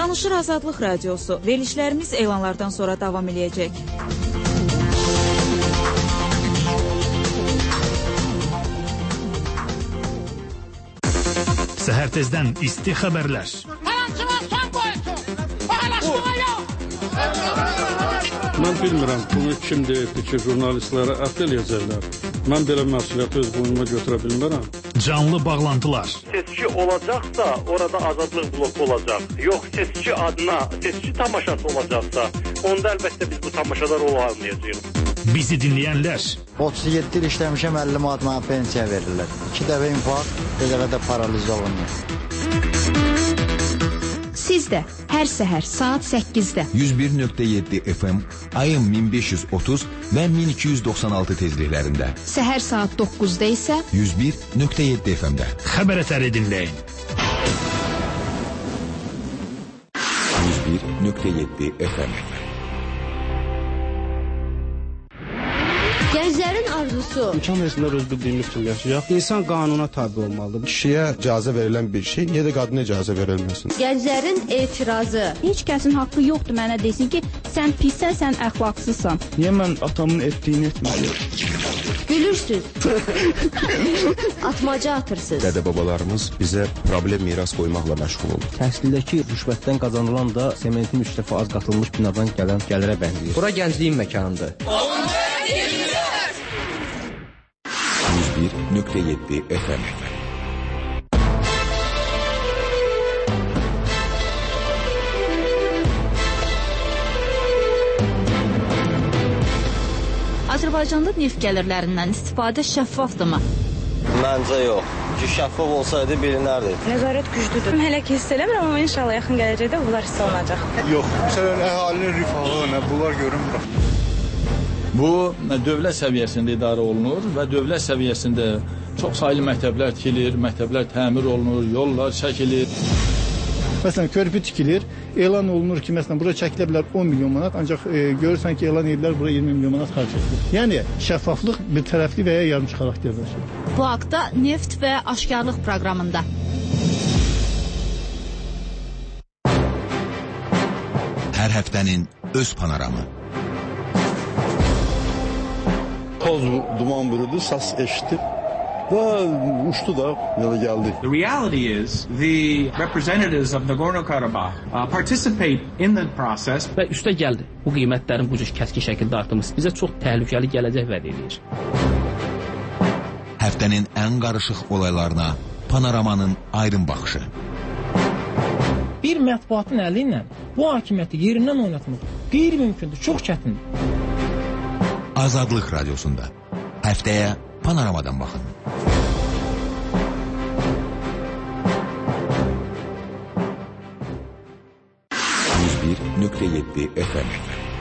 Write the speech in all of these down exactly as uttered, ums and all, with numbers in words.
Danışır Azadlıq Radiosu. Verilişlərimiz elanlardan sonra davam edəcək. Səhər tezdən isti xəbərlər. Mən bilmirəm, bunu kim deyirdi ki, jurnalistlərə ət eləyəcəklər. Mən belə məsuliyyəti öz boynuma götürə bilmərəm. Canlı bağlantılar. Seçki olacaqsa, orada azadlıq bloku olacaq. Yox, seçki adına, seçki tamaşası olacaqsa, onda əlbəttə biz bu tamaşada rol almayacağıq. Bizi dinləyənlər. otuz yeddi il işləmişəm, əlli manat mənə pensiya verirlər. İki dəfə infarkt, bir dəfə də paraliza olunur. Siz də hər səhər saat səkkizdə yüz bir nöqtə yeddi F M, ayın min beş yüz otuz və min iki yüz doxsan altı tezliklərində. Səhər saat doqquzda isə yüz bir nöqtə yeddi F M-də. Xəbər əsəri dinləyin. yüz bir nöqtə yeddi F M. Gənclərin arzusu. İmkan versinlər öz bildiyimiz kimi yaşayaq. İnsan qanuna tabi olmalıdır. Kişiyə icazə verilən bir şey, niyə də qadına icazə verilməsin? Gənclərin etirazı. heç kəsin haqqı yoxdur mənə desin ki, sən pissən, sən əxlaqsızsan. Niyə mən atamın etdiyini etməliyim? Gülürsüz. Atmaca atırsınız. Dədə-babalarımız bizə problem miras qoymaqla məşğul olur. Təhsildəki rüşvətdən qazanılan da sementin üç dəfə az qatılmış binadan gələn gəlirə bənzəyir. Bura gəncliyin məkanıdır. yüz bir nöqtə yeddi F M. Azərbaycanda neft gəlirlərindən istifadə şəffafdırmı? Məncə yox. Ki, şəffaf olsaydı bilinərdi. Nəzarət güclüdür. Hələ ki hiss eləmirəm, amma inşallah yaxın gələcəkdə bunlar hiss olunacaq. Yox, məsələn, əhalinin rifahı, nə bunlar görünmür. Bu, dövlət səviyyəsində idarə olunur və dövlət səviyyəsində çox saylı məktəblər tikilir, məktəblər təmir olunur, yollar çəkilir. Məsələn, körpü tikilir, elan olunur ki, məsələn, bura çəkilə bilər on milyon manat, ancaq e, görürsən ki, elan edirlər, bura iyirmi milyon manat xərc edilir. Yəni, şəffaflıq bir tərəfli və ya yarımçı xarakterdir. Bu haqda Neft və Aşkarlıq proqramında. Hər həftənin öz panoramı. Toz duman bürüdü, səs eşitdi və uçdu da, yola gəldi. The reality is the representatives of Nagorno-Karabakh uh, participate in the process. Və üstə gəldi. Bu qiymətlərin bu cür kəskin şəkildə artımı bizə çox təhlükəli gələcək vəd edir. Həftənin ən qarışıq olaylarına panoramanın aydın baxışı. Bir mətbuatın əli ilə bu hakimiyyəti yerindən oynatmaq qeyri-mümkündür, çox çətindir. Azadlıq Radiosunda. Həftəyə panoramadan baxın. yüz bir nöqtə yeddi F M.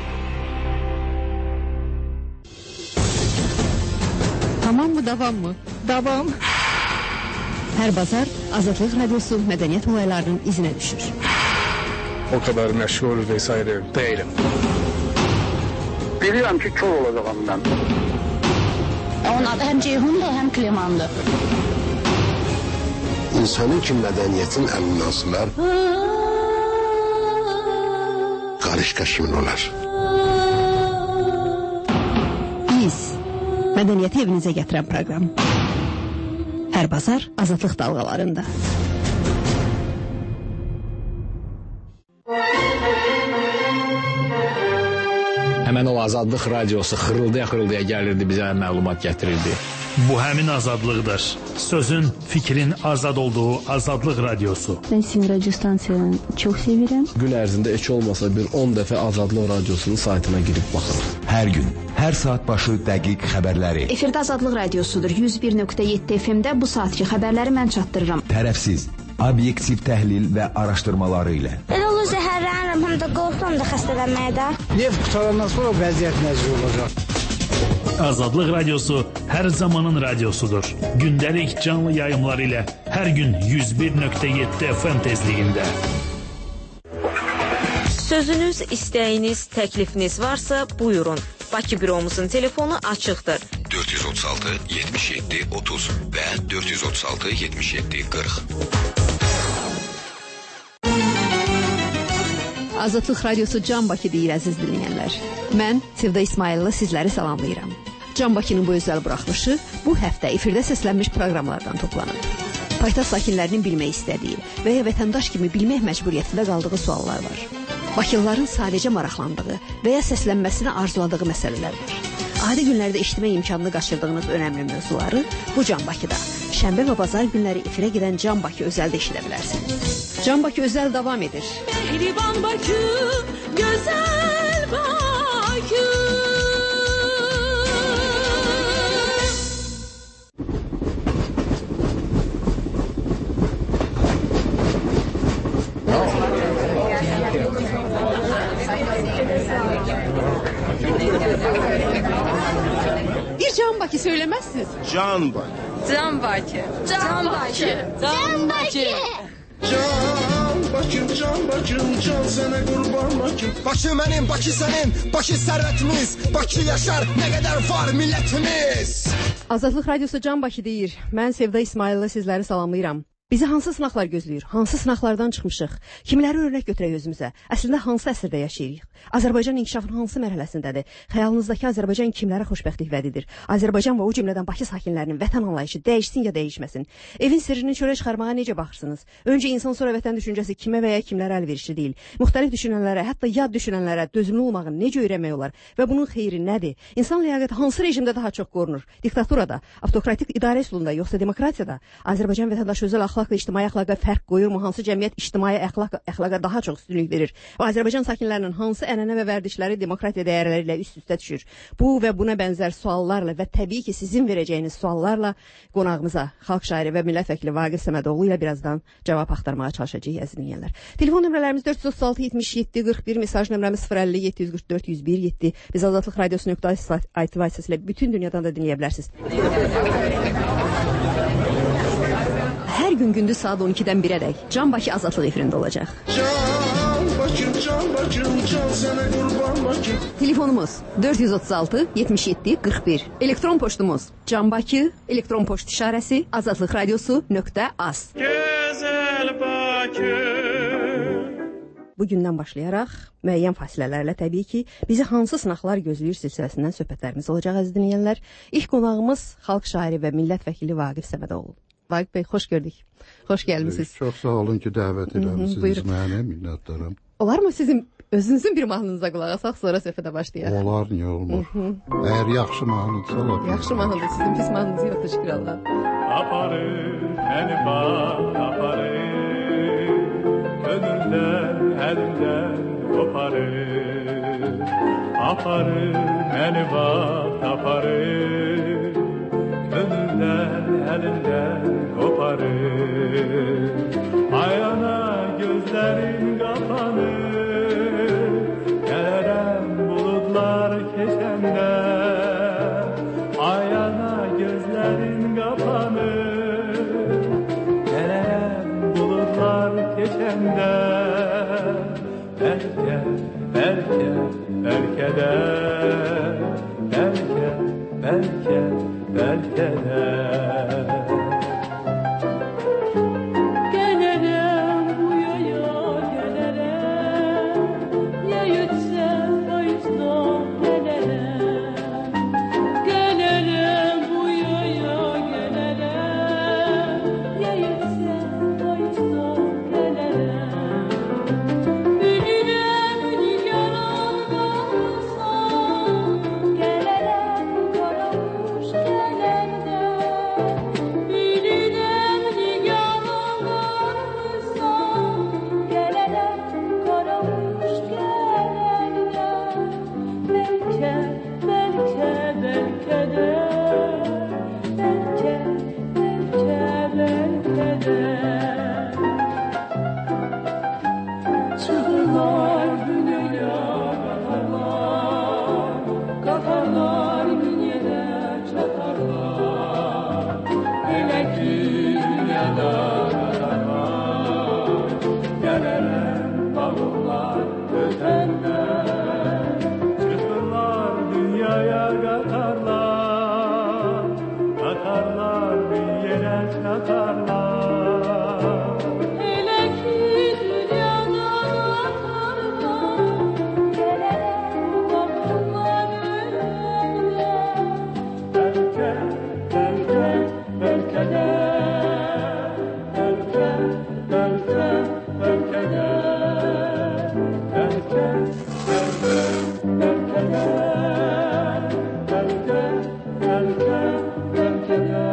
Tamam mı, davam mı? Davam. Hər bazar Azadlıq Radiosu mədəniyyət olaylarının izinə düşür. O kadar məşğul vesaire değilim. Bilirəm ki, kör olacağım mən. Onun adı həm Ceyhundur, həm Klemandır. İnsanın ki, mədəniyyətin ən münasiblər qarışqa kimin olar? Biz, mədəniyyəti evinizə gətirən proqram. Hər bazar Azadlıq dalğalarında. Həmən o Azadlıq Radiosu xırıldaya-xırıldaya gəlirdi, bizə məlumat gətirirdi. Bu həmin azadlıqdır. Sözün, fikrin azad olduğu Azadlıq Radiosu. Ben sizin radyo stansiyanı çok severim. Gün ərzində heç olmasa bir on dəfə Azadlıq Radiosunun saytına girib baxırıq. Hər gün, hər saat başı dəqiq xəbərləri. Efirdə Azadlıq Radiosudur. yüz bir nöqtə yeddi F M-də bu saatki xəbərləri mən çatdırıram. Tərəfsiz, obyektiv təhlil və araşdırmaları ilə. Elə olur zəhərlənirəm, həm də qorxuram da xəstələnməyə də. Neft qutarandan sonra vəziyyət necə olacaq? Azadlıq Radiosu hər zamanın radiosudur. Gündəlik canlı yayımlar ilə hər gün yüz bir nöqtə yeddi F M tezliyində. Sözünüz, istəyiniz, təklifiniz varsa buyurun. Bakı büromuzun telefonu açıqdır. dörd yüz otuz altı yetmiş yeddi otuz və dörd yüz otuz altı yetmiş yeddi qırx. Azadlıq Radiosu Can Bakı deyir əziz dinləyənlər. Mən Sevda İsmayıllı sizləri salamlayıram. Can Bakının bu özəl buraxılışı bu həftə efirdə səslənmiş proqramlardan toplanıb. Paytaxt sakinlərinin bilmək istədiyi və ya vətəndaş kimi bilmək məcburiyyətində qaldığı suallar var. Bakılıların sadəcə maraqlandığı və ya səslənməsini arzuladığı məsələlər var. Adi günlərdə eşitmək imkanını qaçırdığınız önəmli mövzuları bu Can Bakıda, şənbə və bazar günləri efirə gedən Can Bakı özəldə eşidə bilərsiniz. Can Bakı özəl davam edir. Mehriban Bakı, gözəl Bakı. Bir Can Bakı söylemezsiniz. Can Bakı. Can Bakı. Can Bakı. Can Bakı. Can Bakım, can Bakım, can sana kurban Bakım. Bakı benim, Bakı senin, Bakı servetimiz. Bakı yaşar, ne kadar var milletimiz. Azadlıq Radiosu Can Bakı deyir. Mən Sevda İsmayıllı sizləri salamlayıram. Bizi hansı sınaqlar gözləyir? Hansı sınaqlardan çıxmışıq? Kimləri örnək götürək özümüzə? Əslində hansı əsrdə yaşayırıq? Azərbaycan inkişafının hansı mərhələsindədir? Xəyalınızdakı Azərbaycan kimlərə xoşbəxtlik vədidir? Azərbaycan və o cümlədən Bakı sakinlərinin vətən anlayışı dəyişsin ya dəyişməsin? Evin sirrini çölə çıxarmağa necə baxırsınız? Öncə insan, sonra vətən düşüncəsi kimə və ya kimlərə əlverişli deyil? Müxtəlif düşünənlərə, hətta yad düşünənlərə dözümlü olmağı necə öyrənmək olar? Və bunun xeyri nədir? İnsan ləyaqəti hansı rejimdə daha çox qorunur? Diktaturada, avtokratik idarə üsulunda, yoxsa demokratiyada? Azərbaycan vətəndaşı özəl əxlaqla ictimai əxlaqa fərq qoyurmu? Hansı cəmiyyət ictimai əxlaq əxlaqa daha çox üstünlük verir? Və Azərbaycan sakinlərinin hansı ənənə və vərdişləri demokratiya dəyərləri ilə üst-üstə düşür? Bu və buna bənzər suallarla və təbii ki, sizin verəcəyiniz suallarla qonağımıza, xalq şairi və millət vəkili Vaqif Səmədoğlu ilə birazdan cavab axtarmağa çalışacağıq əziz dinləyənlər. Telefon nömrələrimiz dörd yüz otuz altı yetmiş yeddi qırx bir, mesaj nömrəmiz sıfır əlli yeddi yüz qırx dörd yüz bir yeddi. Biz Azadlıq Radiosu nöqtə i t vasitəsilə bütün dünyadan da dinləyə bilərsiniz. Hər gün gündüz saat on ikidən birədək Can Bakı Azadlıq efirində olacaq. Can Bakım, can Bakım, can sana kurban Bakım. Telefonumuz dörd yüz otuz altı yetmiş yeddi qırx bir. Elektron poçtumuz Can Bakı, elektron poçt işarəsi azadlıq radiosu nöqtə az. Gözəl Bakı. Bugündən başlayaraq müəyyən fasilələrlə təbii ki, bizi hansı sınaqlar gözləyir silsiləsindən söhbətlərimiz olacaq əziz dinləyənlər. İlk qonağımız xalq şairi və millət vəkili Vaqif Səmədoğlu. Vaqif bəy, xoş gördük. Xoş gəlmisiniz. Çox sağ olun ki, dəvət eləmisiniz mənə, minnətdaram. Olar mı sizin özünüzün bir mahnınıza qulaq asaq, sonra söhbətə başlayaq? Olar, niyə olmur? Əgər yaxşı mahnıdırsa olar. Yaxşı mahnıdır, sizin pis mahnınız yoxdur, şükür Allah. Aparır, məni bax, aparır, gönüldən, əlimdən qoparır. Aparır, məni bax, aparır, gönüldən, əlimdən qoparır. Ayana gözlərin qapanır, gələrəm buludlar keçəndə. Ayana gözlərin qapanır, gələrəm buludlar keçəndə. Bəlkə, bəlkə, bəlkə də, bəlkə, bəlkə, bəlkə də. belki de, belki, belki, belki de, belki, belki, belki de.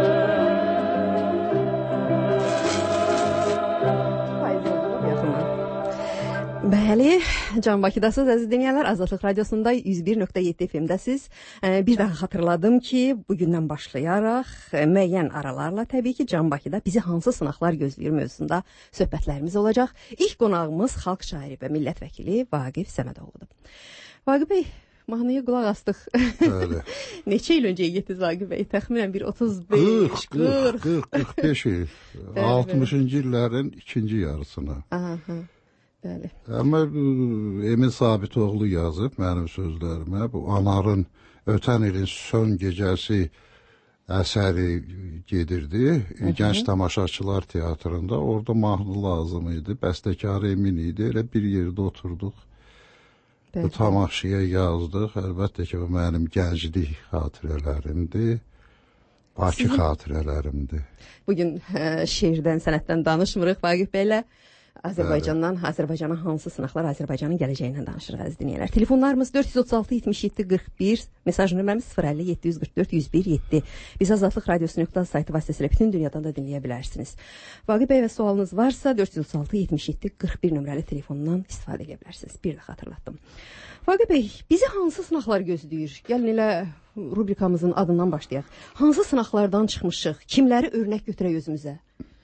Bəli, Can Bakıdasınız əziz dinləyənlər. Azadlıq Radiosunda yüz bir nöqtə yeddi F M-dəsiz. Bir daha xatırladım ki, bugündən başlayaraq müəyyən aralarla təbii ki, Can Bakıda bizi hansı sınaqlar gözləyir mövzusunda söhbətlərimiz olacaq. İlk qonağımız xalq şairi və millət vəkili Vaqif Səmədoğludur. Vaqif bəy, mahnıya qulaq astıq. Bəli. Neçə il öncəyə getdiniz Vaqif bəy? Təxminən bir otuz beş, qırx, qırx, qırx beş il. altmışıncı illərin ikinci yarısına. Aha. Bəli. Amma Emin Sabitoğlu yazıb mənim sözlərimə. Bu Anarın ötən ilin son gecəsi əsəri gedirdi. Hı-hı. Gənc Tamaşaçılar Teatrında. Orada mahnı lazım idi. Bəstəkarı Emin idi. Elə bir yerdə oturduq. Bəli. Bu tamaşaya yazdıq. Əlbəttə ki, bu mənim gənclik xatirələrimdir. Bakı Sizin... xatirələrimdir. Bugün ə, şeirdən, sənətdən danışmırıq Vaqif bəylə. Azərbaycandan, Azərbaycana hansı sınaqlar, Azərbaycanın gələcəyindən danışırıq əziz dinləyənlər. Telefonlarımız dörd yüz otuz altı yetmiş yeddi qırx bir, mesaj nömrəmiz sıfır əlli yeddi yüz qırx dörd yüz bir yeddi. Biz Azadlıq Radiosu nöqtə saytı vasitəsilə bütün dünyadan da dinləyə bilərsiniz. Vaqif bəy və sualınız varsa dörd yüz otuz altı yetmiş yeddi qırx bir nömrəli telefondan istifadə edə bilərsiniz. Bir də xatırlatdım. Vaqif bəy, bizi hansı sınaqlar gözləyir? Gəlin elə rubrikamızın adından başlayaq. Hansı sınaqlardan çıxmışıq? Kimləri örnək götürək özümüzə?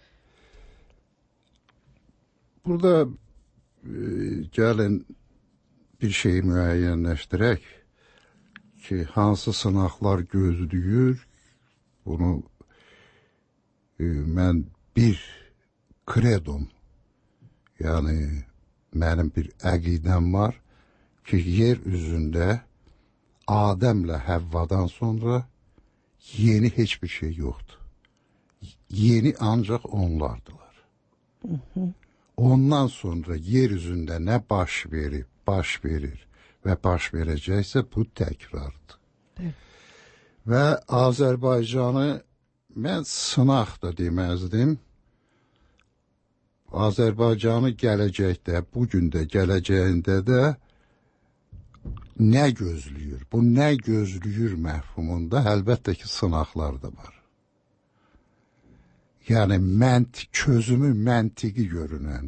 Burada e, gəlin bir şeyi müəyyənləşdirək ki, hansı sınaqlar gözləyir, bunu e, mən bir kredom, yəni mənim bir əqidəm var ki, yer üzündə Adəmlə Həvvadan sonra yeni heç bir şey yoxdur. Yeni ancaq onlardılar. Hı hı. Ondan sonra yeryüzündə nə baş verib, baş verir və baş verəcəksə bu təkrardır. Evet. Və Azərbaycanı mən sınaq da deməzdim. Azərbaycanı gələcəkdə, bugün də, gələcəyində də nə gözləyir? Bu nə gözləyir məfhumunda əlbəttə ki, sınaqlar da var. Yəni məntiq, çözümü məntiqi görünən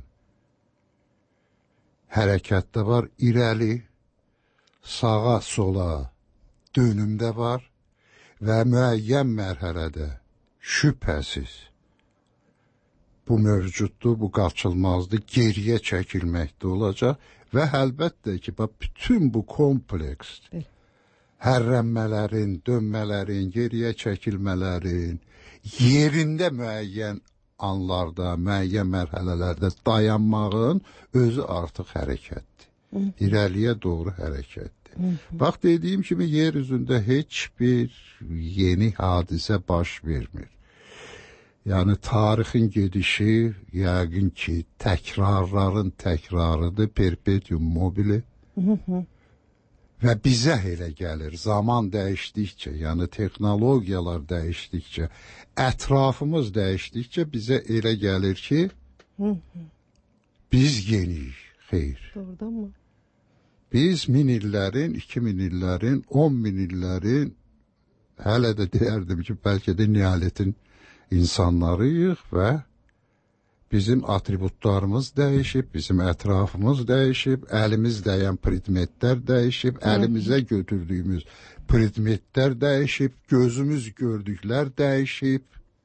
hərəkətdə var, irəli, sağa, sola dönümdə var və müəyyən mərhələdə şübhəsiz bu mövcuddur, bu qaçılmazdır, geriyə çəkilməkdə olacaq və əlbəttə ki, bütün bu kompleks hərrənmələrin, dönmələrin, geriyə çəkilmələrin, yerində müəyyən anlarda, müəyyən mərhələlərdə dayanmağın özü artıq hərəkətdir. Hı. İrəliyə doğru hərəkətdir. Hı. Bax, dediyim kimi, yer üzündə heç bir yeni hadisə baş vermir. Yəni, tarixin gedişi, yəqin ki, təkrarların təkrarıdır, perpetuum mobile. Hı hı. Və bizə elə gəlir, zaman dəyişdikcə, yəni texnologiyalar dəyişdikcə, ətrafımız dəyişdikcə bizə elə gəlir ki, hı hı. Biz yeniyik, xeyr. Doğrudan mı? Biz min illərin, iki min illərin, on min illərin, hələ də deyərdim ki, bəlkə də nihalətin insanlarıyıq və bizim atributlarımız dəyişib, bizim ətrafımız dəyişib, əlimiz dəyən predmetlər dəyişib, Hı. əlimizə götürdüyümüz predmetlər dəyişib, gözümüz gördüklər dəyişib,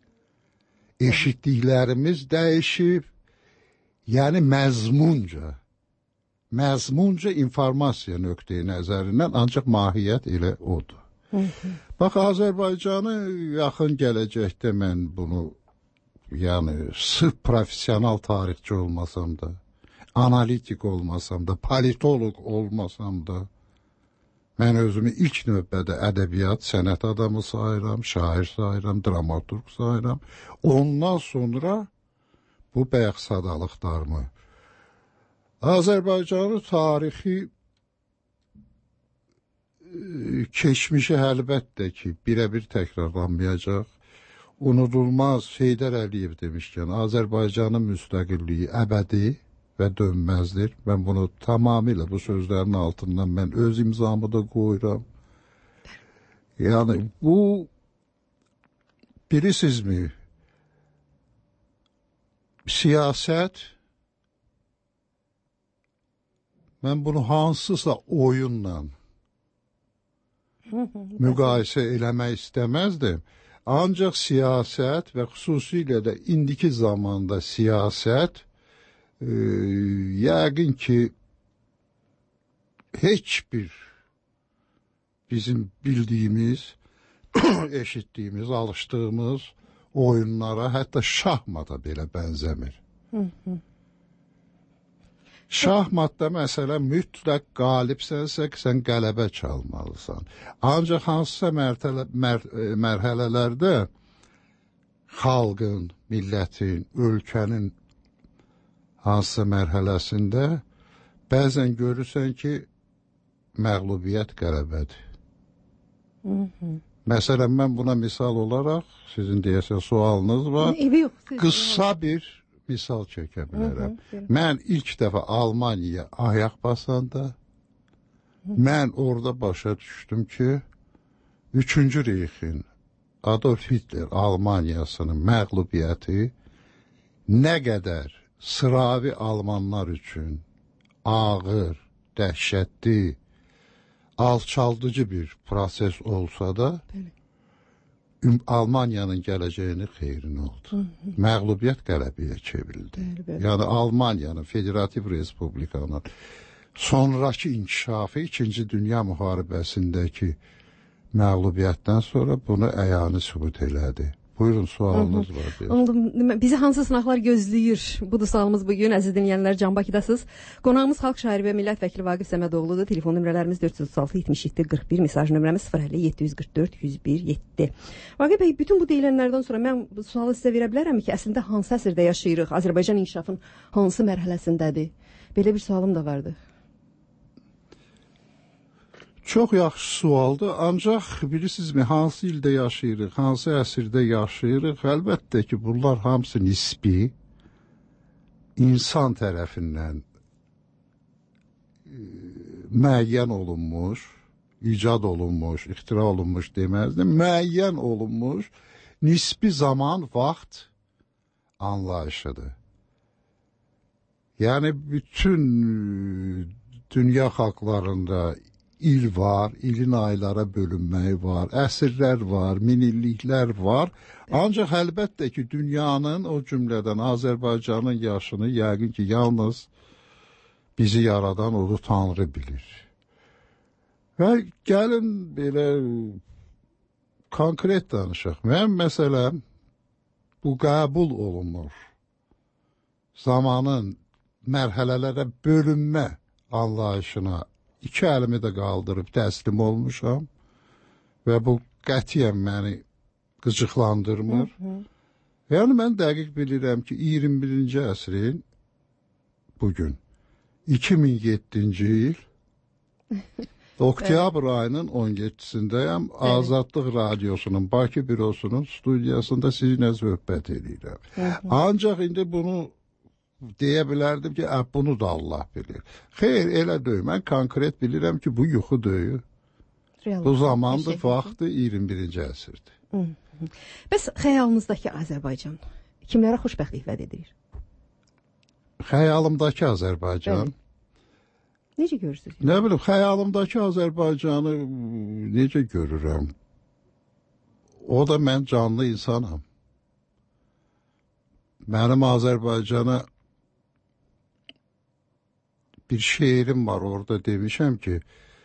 eşitdiklərimiz dəyişib, yəni məzmunca, məzmunca informasiya nöqteyi nəzərindən ancaq mahiyyət elə odur. Hı -hı. Bax, Azərbaycanı yaxın gələcəkdə mən bunu, yəni sırf profesional tarixçi olmasam da, analitik olmasam da, politolog olmasam da, mən özümü ilk növbədə ədəbiyyat, sənət adamı sayıram, şair sayıram, dramaturg sayıram. Ondan sonra bu bəyək sadalıqlarımı, Azərbaycanı tarixi keçmişi əlbəttə ki, birə-bir təkrarlanmayacaq. unudulmaz Heydər Əliyev demişkən, Azərbaycanın müstəqilliyi əbədi və dönməzdir. Mən bunu tamamilə bu sözlərin altından mən öz imzamı da qoyuram. Yəni bu bilirsizmi, siyasət, mən bunu hansısa oyunla müqayisə eləmək istəməzdim. Ancaq siyasət və xüsusilə də indiki zamanda siyasət e, yəqin ki heç bir bizim bildiyimiz, eşitdiyimiz, alışdığımız oyunlara, hətta şahmata belə bənzəmir. Şahmatda məsələn mütləq qalibsənsə, sən qələbə çalmalısan. Ancaq hansısa mərtələ, mər, mərhələlərdə xalqın, millətin, ölkənin hansısa mərhələsində bəzən görürsən ki, məğlubiyyət qələbədir. Məsələn, mən buna misal olaraq, sizin deyəsən sualınız var, qısa bir misal çəkə bilərəm. Mən ilk dəfə Almaniyaya ayaq basanda, mən orada başa düşdüm ki, üçüncü Reyxin, Adolf Hitler Almaniyasının məğlubiyyəti nə qədər sıravi Almanlar üçün ağır, dəhşətli, alçaldıcı bir proses olsa da, Almaniyanın gələcəyini xeyrin oldu. Məğlubiyyət qələbəyə çevrildi. Yəni Almaniyanın Federativ Respublikanın sonraki inkişafı İkinci Dünya Müharibəsindəki məğlubiyyətdən sonra bunu əyani sübut elədi. Buyurun, sualınız var. Deyir. Bizi hansı sınaqlar gözləyir? Budur sualımız bugün. Əziz dinləyənlər, Can Bakıdasınız. Qonağımız Xalq şairi və millət vəkili Vaqif Səmədoğludur. Telefon nömrələrimiz dörd yüz otuz altı yetmiş yeddi qırx bir, mesaj nömrəmiz sıfır əlli yeddi yüz qırx dörd yüz bir yeddi. Vaqif bəy, bütün bu deyilənlərdən sonra mən bu sualı sizə verə bilərəm ki, əslində hansı əsrdə yaşayırıq? Azərbaycan inkişafın hansı mərhələsindədir? Belə bir sualım da vardı. Çox yaxşı sualdır, ancaq bilirsinizmi, hansı ildə yaşayırıq, hansı əsrdə yaşayırıq, əlbəttə ki, bunlar hamısı nisbi, insan tərəfindən e, müəyyən olunmuş, icad olunmuş, ixtira olunmuş deməzdim, müəyyən olunmuş, nisbi zaman, vaxt anlayışıdır. Yəni, bütün dünya xalqlarında il var, ilin aylara bölünməyi var, əsrlər var, minilliklər var. Ancaq əlbəttə ki, dünyanın, o cümlədən Azərbaycanın yaşını yəqin ki, yalnız bizi yaradan odur Tanrı bilir. Və gəlin belə konkret danışaq. Mən məsələn, bu qəbul olunur zamanın mərhələlərə bölünmə anlayışına İki əlimi də qaldırıb təslim olmuşam və bu qətiyyən məni qıcıqlandırmır. Hı -hı. Yəni, mən dəqiq bilirəm ki, iyirmi birinci əsrin bugün, iki min yeddinci il, oktyabr ayının on yeddisindəyəm, Azadlıq Radiosunun, Bakı bürosunun studiyasında sizinlə söhbət edirəm. Hı -hı. Ancaq indi bunu deyə bilərdim ki, ə, bunu da Allah bilir. Xeyr, elə deyil. Mən konkret bilirəm ki, bu yuxu deyil. Bu zamandır, vaxtı iyirmi birinci əsrdir. Bəs xəyalınızdakı Azərbaycan kimlərə xoşbəxtlik vəd edir? Xəyalımdakı Azərbaycan? Bəli. Necə görürsünüz? Nə bilim, xəyalımdakı Azərbaycanı necə görürəm? O da mən canlı insanam. Mənim Azərbaycana bir şeirim var, orada demişəm ki,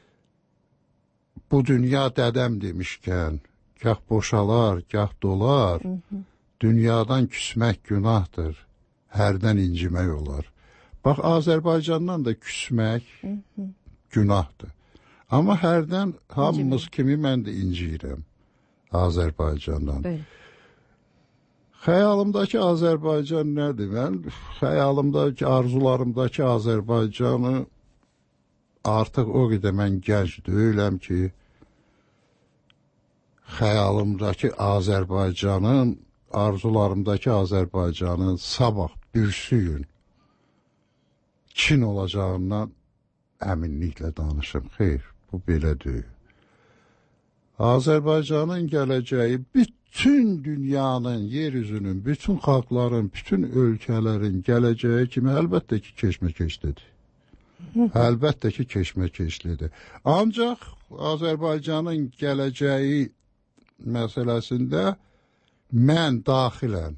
bu dünya dədəm demişkən, gah boşalar, gah dolar, hı -hı. Dünyadan küsmək günahdır, hərdən incimək olar. Bax, Azərbaycandan da küsmək hı -hı. günahdır. Amma hərdən hamımız kimi mən də inciyirəm Azərbaycandan. Bəli. Xəyalımdakı Azərbaycan nədir? Mən xəyalımdakı, arzularımdakı Azərbaycanı artıq o qədər mən gənc deyiləm ki, xəyalımdakı Azərbaycanın, arzularımdakı Azərbaycanın sabah birisi gün Çin olacağından əminliklə danışım. Xeyr, bu belə deyil. Azərbaycanın gələcəyi bütün dünyanın, yeryüzünün, bütün xalqların, bütün ölkələrin gələcəyi kimi əlbəttə ki, keşməkeşlidir. Əlbəttə ki, keşməkeşlidir. Ancaq Azərbaycanın gələcəyi məsələsində mən daxilən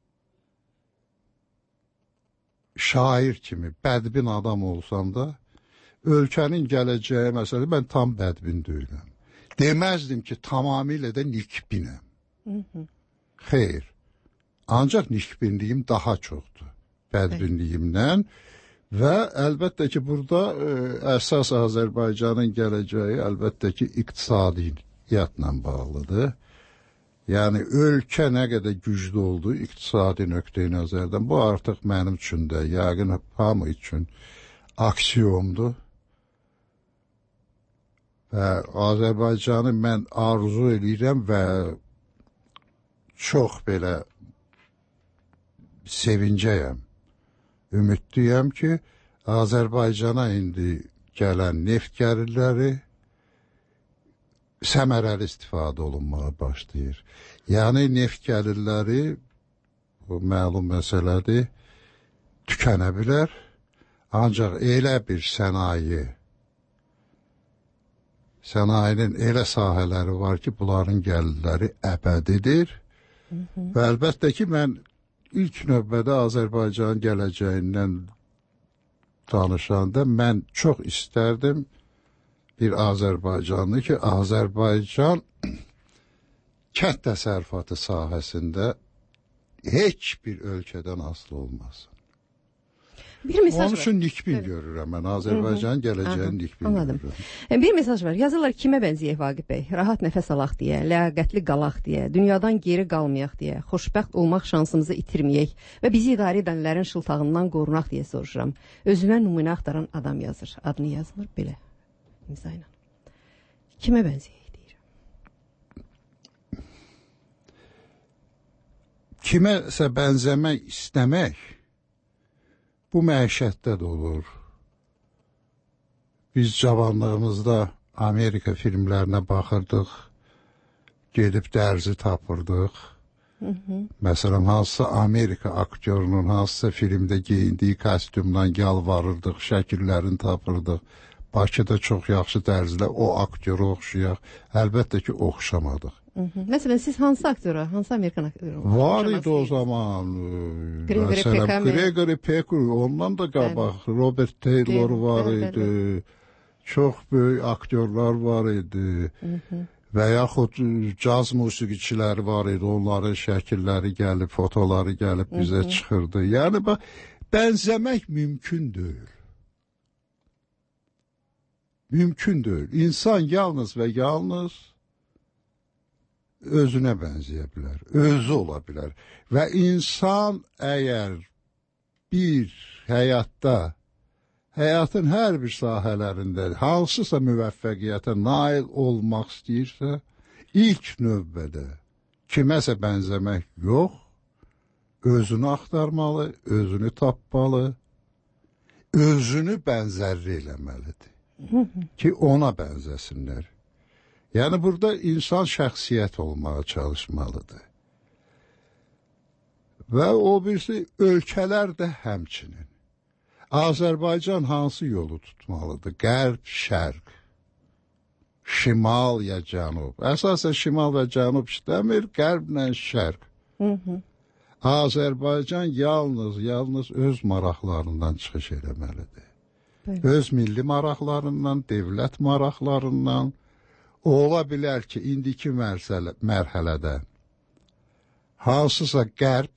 şair kimi bədbin adam olsam da, ölkənin gələcəyi məsələ mən tam bədbin deyiləm. Deməzdim ki, tamamilə də nikbinəm. Xeyr. Ancaq nikbinliyim daha çoxdur bədbinliyimdən və əlbəttə ki, burada ə, əsas Azərbaycanın gələcəyi əlbəttə ki, iqtisadiyyatla bağlıdır. Yəni, ölkə nə qədər güclü oldu iqtisadi nöqteyi nəzərdən, bu artıq mənim üçün də, yəqin hamı üçün aksiyomdur. Və Azərbaycanı mən arzu edirəm və çox belə sevincəyəm, ümidliyəm ki, Azərbaycana indi gələn neft gəlirləri səmərəli istifadə olunmağa başlayır. Yəni, neft gəlirləri, bu məlum məsələdir, tükənə bilər, ancaq elə bir sənaye, sənayinin elə sahələri var ki, bunların gəlirləri əbədidir. Və əlbəttə ki, mən ilk növbədə Azərbaycanın gələcəyindən danışanda mən çox istərdim bir Azərbaycanlı ki, Azərbaycan kənd təsərrüfatı sahəsində heç bir ölkədən asılı olmasın. Bir mesaj Onun üçün var. nikbin evet. görürəm mən. Azərbaycanın gələcəyini nikbin Anladım. görürəm. Bir mesaj var. Yazırlar kimə bənzəyək Vaqif bəy? Rahat nəfəs alaq deyə, ləyaqətli qalaq deyə, dünyadan geri qalmayaq deyə, xoşbəxt olmaq şansımızı itirməyək və bizi idarə edənlərin şıltağından qorunaq deyə soruşuram. Özünə nümunə axtaran adam yazır. Adını yazılır belə. İmza ilə. Kimə bənzəyək deyirəm? Kiməsə bənzəmək istəmək bu məişətdə də olur. Biz cavanlığımızda Amerika filmlərinə baxırdıq, gedib dərzi tapırdıq. Hı -hı. Məsələn, hansısa Amerika aktyorunun hansısa filmdə geyindiyi kostyumdan yalvarırdıq, şəkillərini tapırdıq. Bakıda çox yaxşı dərzilər, o aktyoru oxşayaq. Əlbəttə ki, oxşamadıq. Hı -hı. Məsələn, siz hansı aktora, hansı Amerikan aktoru? Var idi o zaman. Gregory Peck. Gregory Peck, ondan da qabaq. Evet. Robert Taylor evet, var evet, idi. Evet. Çox böyük aktyorlar var idi. Hı -hı. Və yaxud caz musiqiçiləri var idi. Onların şəkilləri gəlib, fotoları gəlib bizə Hı -hı. çıxırdı. Yəni, bax, bənzəmək mümkün deyil. Mümkün deyil. İnsan yalnız və yalnız özünə bənzəyə bilər, özü ola bilər. Və insan əgər bir həyatda, həyatın hər bir sahələrində hansısa müvəffəqiyyətə nail olmaq istəyirsə, ilk növbədə kiməsə bənzəmək yox, özünü axtarmalı, özünü tapmalı, özünü bənzərli eləməlidir ki, ona bənzəsinlər. Yəni, burada insan şəxsiyyət olmağa çalışmalıdır. Və o birisi, ölkələr də həmçinin. Azərbaycan hansı yolu tutmalıdır? Qərb, şərq, şimal ya cənub. Əsasən şimal və cənub işləmir, qərblə şərq. Hı -hı. Azərbaycan yalnız, yalnız öz maraqlarından çıxış eləməlidir. Bəli. Öz milli maraqlarından, dövlət maraqlarından. Ola bilər ki, indiki mərsələ, mərhələdə hansısa qərb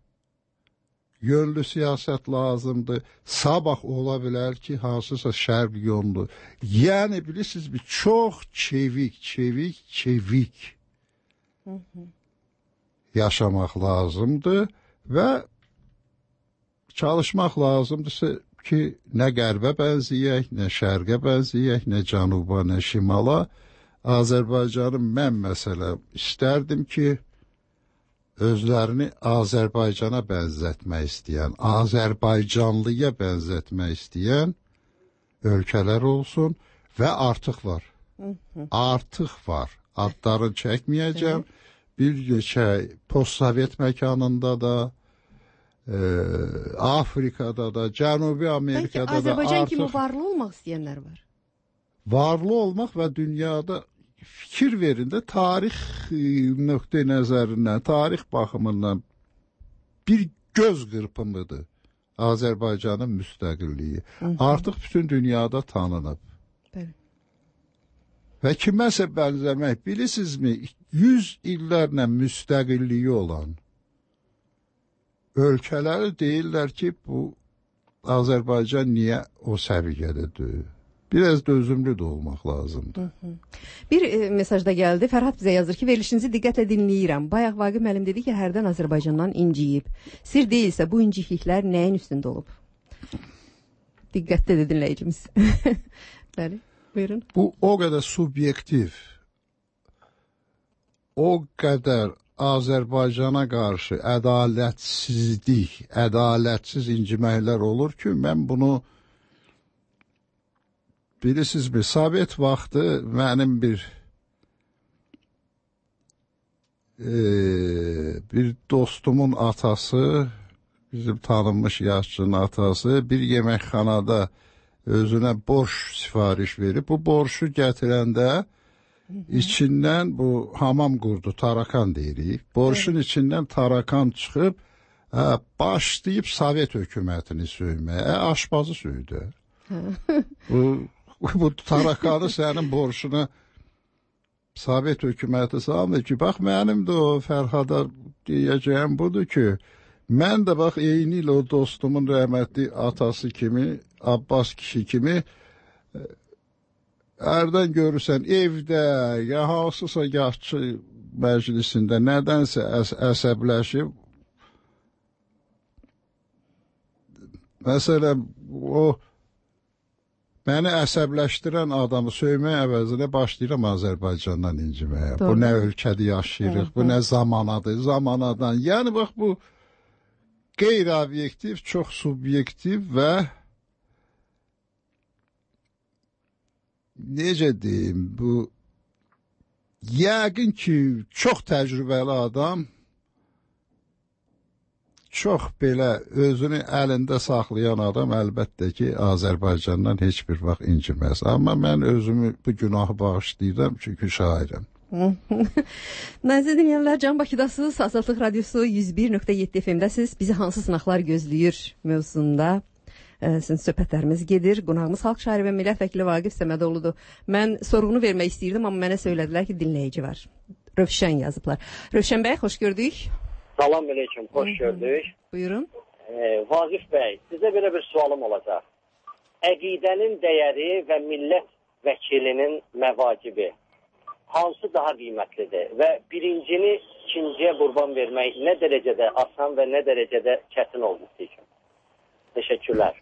yönlü siyasət lazımdır. Sabah ola bilər ki, hansısa şərq yönlü. Yəni, bilirsiniz, bir çox çevik, çevik, çevik Hı -hı. yaşamaq lazımdır və çalışmaq lazımdırsa ki, nə qərbə bənzəyək, nə şərqə bənzəyək, nə cənuba, nə şimala. Azərbaycanın mən məsələn istərdim ki, özlərini Azərbaycana bənzətmək istəyən, Azərbaycanlıya bənzətmək istəyən ölkələr olsun və artıq var. Artıq var. Adlarını çəkməyəcəm. Bir neçə postsovet məkanında da, e, Afrikada da, Cənubi Amerikada Bəlkə da Azərbaycan artıq kimi varlı olmaq istəyənlər var. Varlı olmaq və dünyada fikir verin də tarix nöqteyi nəzərindən, tarix baxımından bir göz qırpımıdır Azərbaycanın müstəqilliyi. Artıq bütün dünyada tanınıb. Bəli. Və kiməsə bənzəmək, bilirsinizmi, yüz illərlə müstəqilliyi olan ölkələri deyirlər ki, bu Azərbaycan niyə o səviyyədədir? Biraz dözümlü də olmaq lazımdır. Hı -hı. Bir e, mesajda gəldi. Fərhad bizə yazır ki, verilişinizi diqqətlə dinləyirəm. Bayaq Vaqif müəllim dedi ki, hərdən Azərbaycandan inciyib. Sir deyilsə bu incikliklər nəyin üstündə olub? Diqqətlə də dinləyicimiz. Bəli, buyurun. Bu o qədər subyektiv, o qədər Azərbaycana qarşı ədalətsizlik, ədalətsiz inciməklər olur ki, mən bunu bilirsinizmi, Sovet vaxtı mənim bir e, bir dostumun atası, bizim tanınmış yaşçının atası bir yeməkxanada özünə borş sifariş verib. Bu borşu gətirəndə içindən bu hamam qurdu, tarakan deyirik. Borşun evet. içindən tarakan çıxıb hə, başlayıb Sovet hökumətini söyməyə, aşpazı söydü. bu Bu tarakanı sənin borcuna Sovet hökuməti salmır ki, bax mənim də o Fərhada deyəcəyim budur ki, mən də bax eyni ilə o dostumun rəhmətli atası kimi, Abbas kişi kimi hərdən görürsən evdə, ya hansısa yaşçı məclisində nədənsə əs əsəbləşib, məsələn, o məni əsəbləşdirən adamı söymək əvəzinə başlayıram Azərbaycandan inciməyə. Bu nə ölkədə yaşayırıq, bu nə zamanadır, zamanadan. Yəni, bax, bu qeyri-obyektiv, çox subyektiv və necə deyim, bu yəqin ki, çox təcrübəli adam çox belə özünü əlində saxlayan adam əlbəttə ki, Azərbaycandan heç bir vaxt inciməz. Amma mən özümü bu günahı bağışlayıram, çünki şairəm. Nəzir dinləyənlər, Can Bakıdasınız, Azadlıq Radiosu yüz bir nöqtə yeddi F M-dəsiz. Bizi hansı sınaqlar gözləyir mövzusunda sizin söhbətlərimiz gedir. Qonağımız xalq şairi və millət vəkili Vaqif Səmədoğludur. Mən sorğunu vermək istəyirdim, amma mənə söylədilər ki, dinləyici var. Rövşən yazıblar. Rövşən bəy, xoş gördük. Salam aleyküm, xoş gördük. Buyurun. Ee, Vaqif bəy, sizə belə bir sualım olacaq. Əqidənin dəyəri və millət vəkilinin məvacibi hansı daha qiymətlidir? Və birincini ikinciyə qurban vermək nə dərəcədə asan və nə dərəcədə çətin oldu sizin? Təşəkkürlər.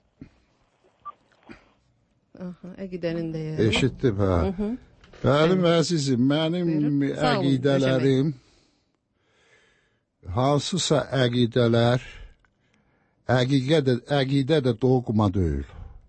Aha, əqidənin dəyəri. Eşitdim, hə. Mənim əzizim, mənim əqidələrim hansısa əqidələr əqidə də, əqidə də doğma deyil.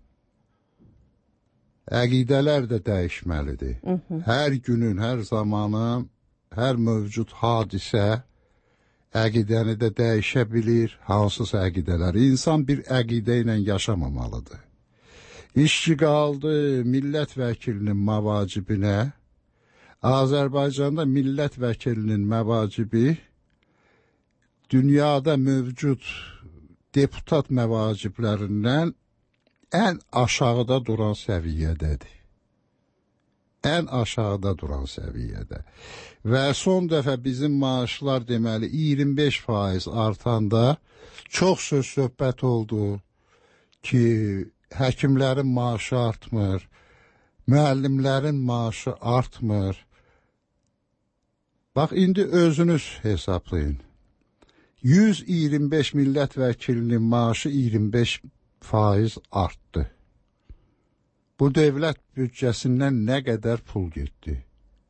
Əqidələr də dəyişməlidir. Hı -hı. Hər günün, hər zamanın, hər mövcud hadisə əqidəni də dəyişə bilir, hansısa əqidələr. İnsan bir əqidə ilə yaşamamalıdır. İşçi qaldı millət vəkilinin məvacibinə. Azərbaycanda millət vəkilinin məvacibi dünyada mövcud deputat məvaciblərindən ən aşağıda duran səviyyədədir. Ən aşağıda duran səviyyədə. Və son dəfə bizim maaşlar deməli iyirmi beş faiz artanda çox söz söhbət oldu ki, həkimlərin maaşı artmır, müəllimlərin maaşı artmır. Bax, indi özünüz hesablayın. yüz iyirmi beş millət vəkilinin maaşı iyirmi beş faiz artdı. Bu dövlət büdcəsindən nə qədər pul getdi?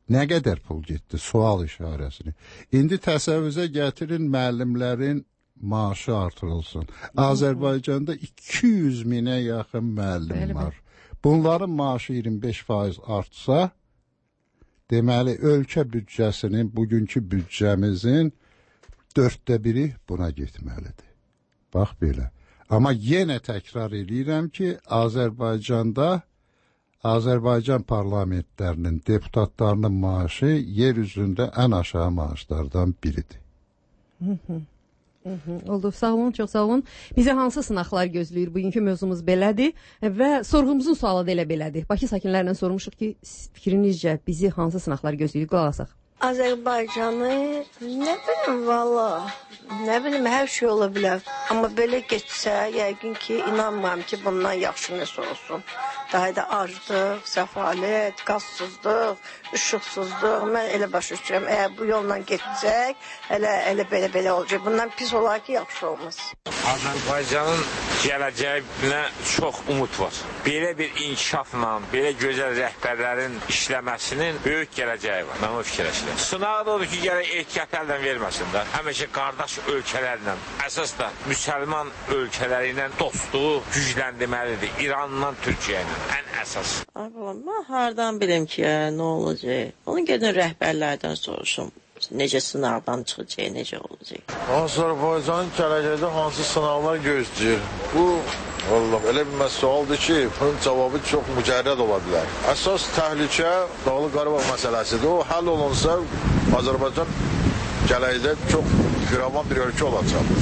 Nə qədər pul getdi? Sual işarəsini. İndi təsəvvürə gətirin müəllimlərin maaşı artırılsın. Azərbaycanda iki yüz minə yaxın müəllim Bəli, var. Bunların maaşı iyirmi beş faiz artsa, deməli ölkə büdcəsinin, bugünkü büdcəmizin dörddə biri buna getməlidir. Bax belə. Amma yenə təkrar edirəm ki, Azərbaycanda Azərbaycan parlamentlərinin deputatlarının maaşı yer üzündə ən aşağı maaşlardan biridir. Hı hı. Hı hı. Oldu. Sağ olun, çox sağ olun. Bizə hansı sınaqlar gözləyir? Bugünkü mövzumuz belədir və sorğumuzun sualı da elə belədir. Bakı sakinlərindən sormuşuq ki, fikrinizcə bizi hansı sınaqlar gözləyir? Qulaq asaq. Azərbaycanı nə bilim valla, nə bilim hər şey ola bilər. Amma belə getsə, yəqin ki, inanmıram ki, bundan yaxşı nəsə olsun. Daha da aclıq, səfalət, qazsızlıq, işıqsızlıq. Mən elə başa düşürəm, əgər bu yolla getsək, elə elə belə-belə olacaq. Bundan pis olar ki, yaxşı olmaz. Azərbaycanın gələcəyinə çox umut var. Belə bir inkişafla, belə gözəl rəhbərlərin işləməsinin böyük gələcəyi var. Mən o fikirləşirəm. Sınağı da odur ki, gərək ehtiyat əldən verməsinlər. Həmişə qardaş ölkələrlə, əsas da müsəlman ölkələri ilə dostluğu gücləndirməlidir. İranla, Türkiyə ilə ən əsas. Ay balam, mən hardan bilim ki, nə olacaq? Onu gedin rəhbərlərdən soruşum. Necə sınavdan çıxacaq, necə olacaq? Azərbaycanın gələcəkdə hansı sınavlar gözləyir? Bu, vallahi elə bir sualdır ki, bunun cavabı çox mücərrəd ola bilər. Əsas təhlükə Dağlıq Qarabağ məsələsidir. O həll olunsa, Azərbaycan gələcəkdə çox firavan bir ölkə olacaq.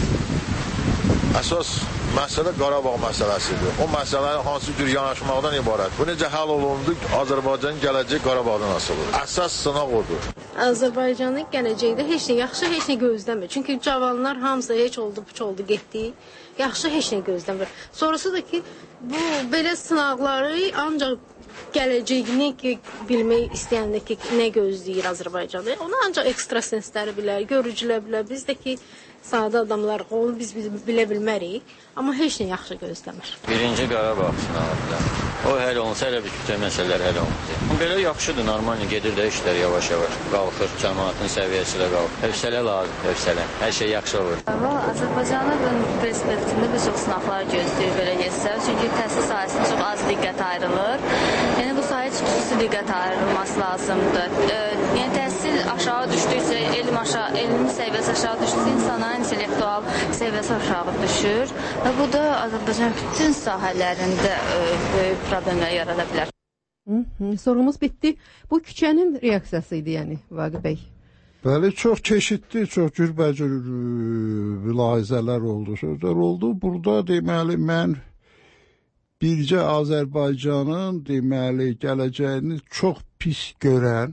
Əsas məsələ Qarabağ məsələsidir. O məsələnin hansı cür yanaşmaqdan ibarət. Bu necə həll olundu, Azərbaycanın gələcəyi Qarabağdan asılıdır. Əsas sınaq odur. Azərbaycanın gələcəkdə heç nə yaxşı, heç nə gözləmir. Çünki cavanlar hamısı heç oldu, puç oldu, getdi. Yaxşı heç nə gözləmir. Sonrası da ki, bu belə sınaqları ancaq gələcəyini ki, bilmək istəyəndə ki, nə gözləyir Azərbaycanda. Onu ancaq ekstrasensləri bilər, görücülər bilər. Biz də ki, sadə adamlar, onu biz bilə bilmərik. Amma heç nə yaxşı gözləmir. Birinci Qarabağ sınaqdır. O həll olunsa, elə bir bütün məsələlər həll olunacaq. Belə yaxşıdır, normal gedir də işlər yavaş-yavaş qalxır, cəmaatın səviyyəsi də qalxır. Hövsələ lazım, hövsələ. Hər şey yaxşı olur. Valla Azərbaycanın perspektivində bir çox sınaqlar gözləyir belə getsə. Çünki təhsil sahəsinə çox az diqqət ayrılır. Yəni bu sahəyə xüsusi diqqət ayrılması lazımdır. E, yəni təhsil aşağı düşdükcə, elm aşağı, elmin səviyyəsi aşağı düşdükcə insanların intellektual səviyyəsi aşağı düşür. Və bu da Azərbaycanın bütün sahələrində e, böyük problemlər yarada bilər. Hı -hı. Sorumuz bitdi. Bu küçənin reaksiyası idi, yəni Vaqif bəy. Bəli, çox çeşidli, çox cürbəcür mülahizələr oldu, sözlər oldu. Burada deməli mən bircə Azərbaycanın deməli gələcəyini çox pis görən,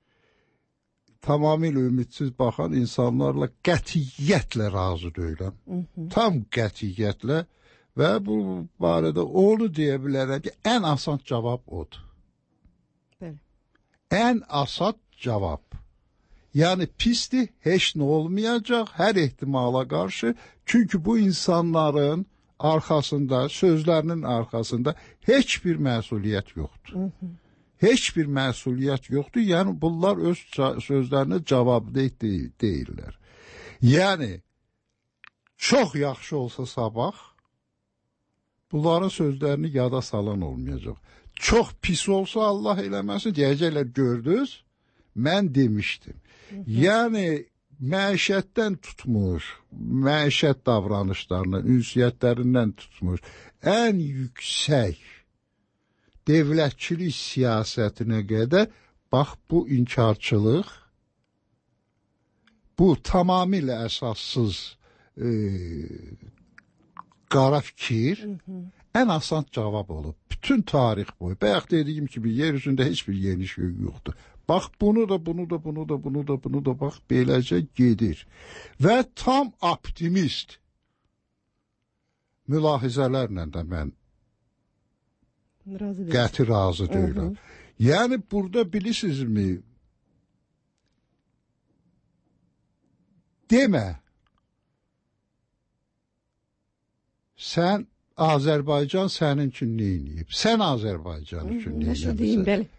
tamamilə ümidsiz baxan insanlarla qətiyyətlə razı deyiləm. Tam qətiyyətlə və bu barədə onu deyə bilərəm ki, ən asan cavab odur. Bəli. Ən asan cavab. Yəni pisdir, heç nə olmayacaq hər ehtimala qarşı. Çünki bu insanların arxasında, sözlərinin arxasında heç bir məsuliyyət yoxdur. Hı -hı. Heç bir məsuliyyət yoxdur. Yəni bunlar öz sözlərinə cavabdeh deyirlər. Yəni çox yaxşı olsa sabah bunların sözlərini yada salan olmayacaq. Çox pis olsa Allah eləməsin deyəcəklər, gördünüz, mən demişdim. Hı -hı. Yəni məişətdən tutmuş, məişət davranışlarından, ünsiyyətlərindən tutmuş, ən yüksək devlətçilik siyasətinə qədər, bax bu inkarçılıq, bu tamamilə əsassız e, qara fikir, hı -hı. ən asan cavab olub. Bütün tarix boyu. Bayaq dediyim kimi, yer üzündə heç bir yeni şey yoxdur. Bax bunu da, bunu da, bunu da, bunu da, bunu da, bax beləcə gedir. Və tam optimist mülahizələrlə də mən razı qəti razı deyirəm. Yəni burada bilirsinizmi, demə, sən Azərbaycan sənin üçün nə eləyib? Sən Azərbaycan üçün nə eləyib?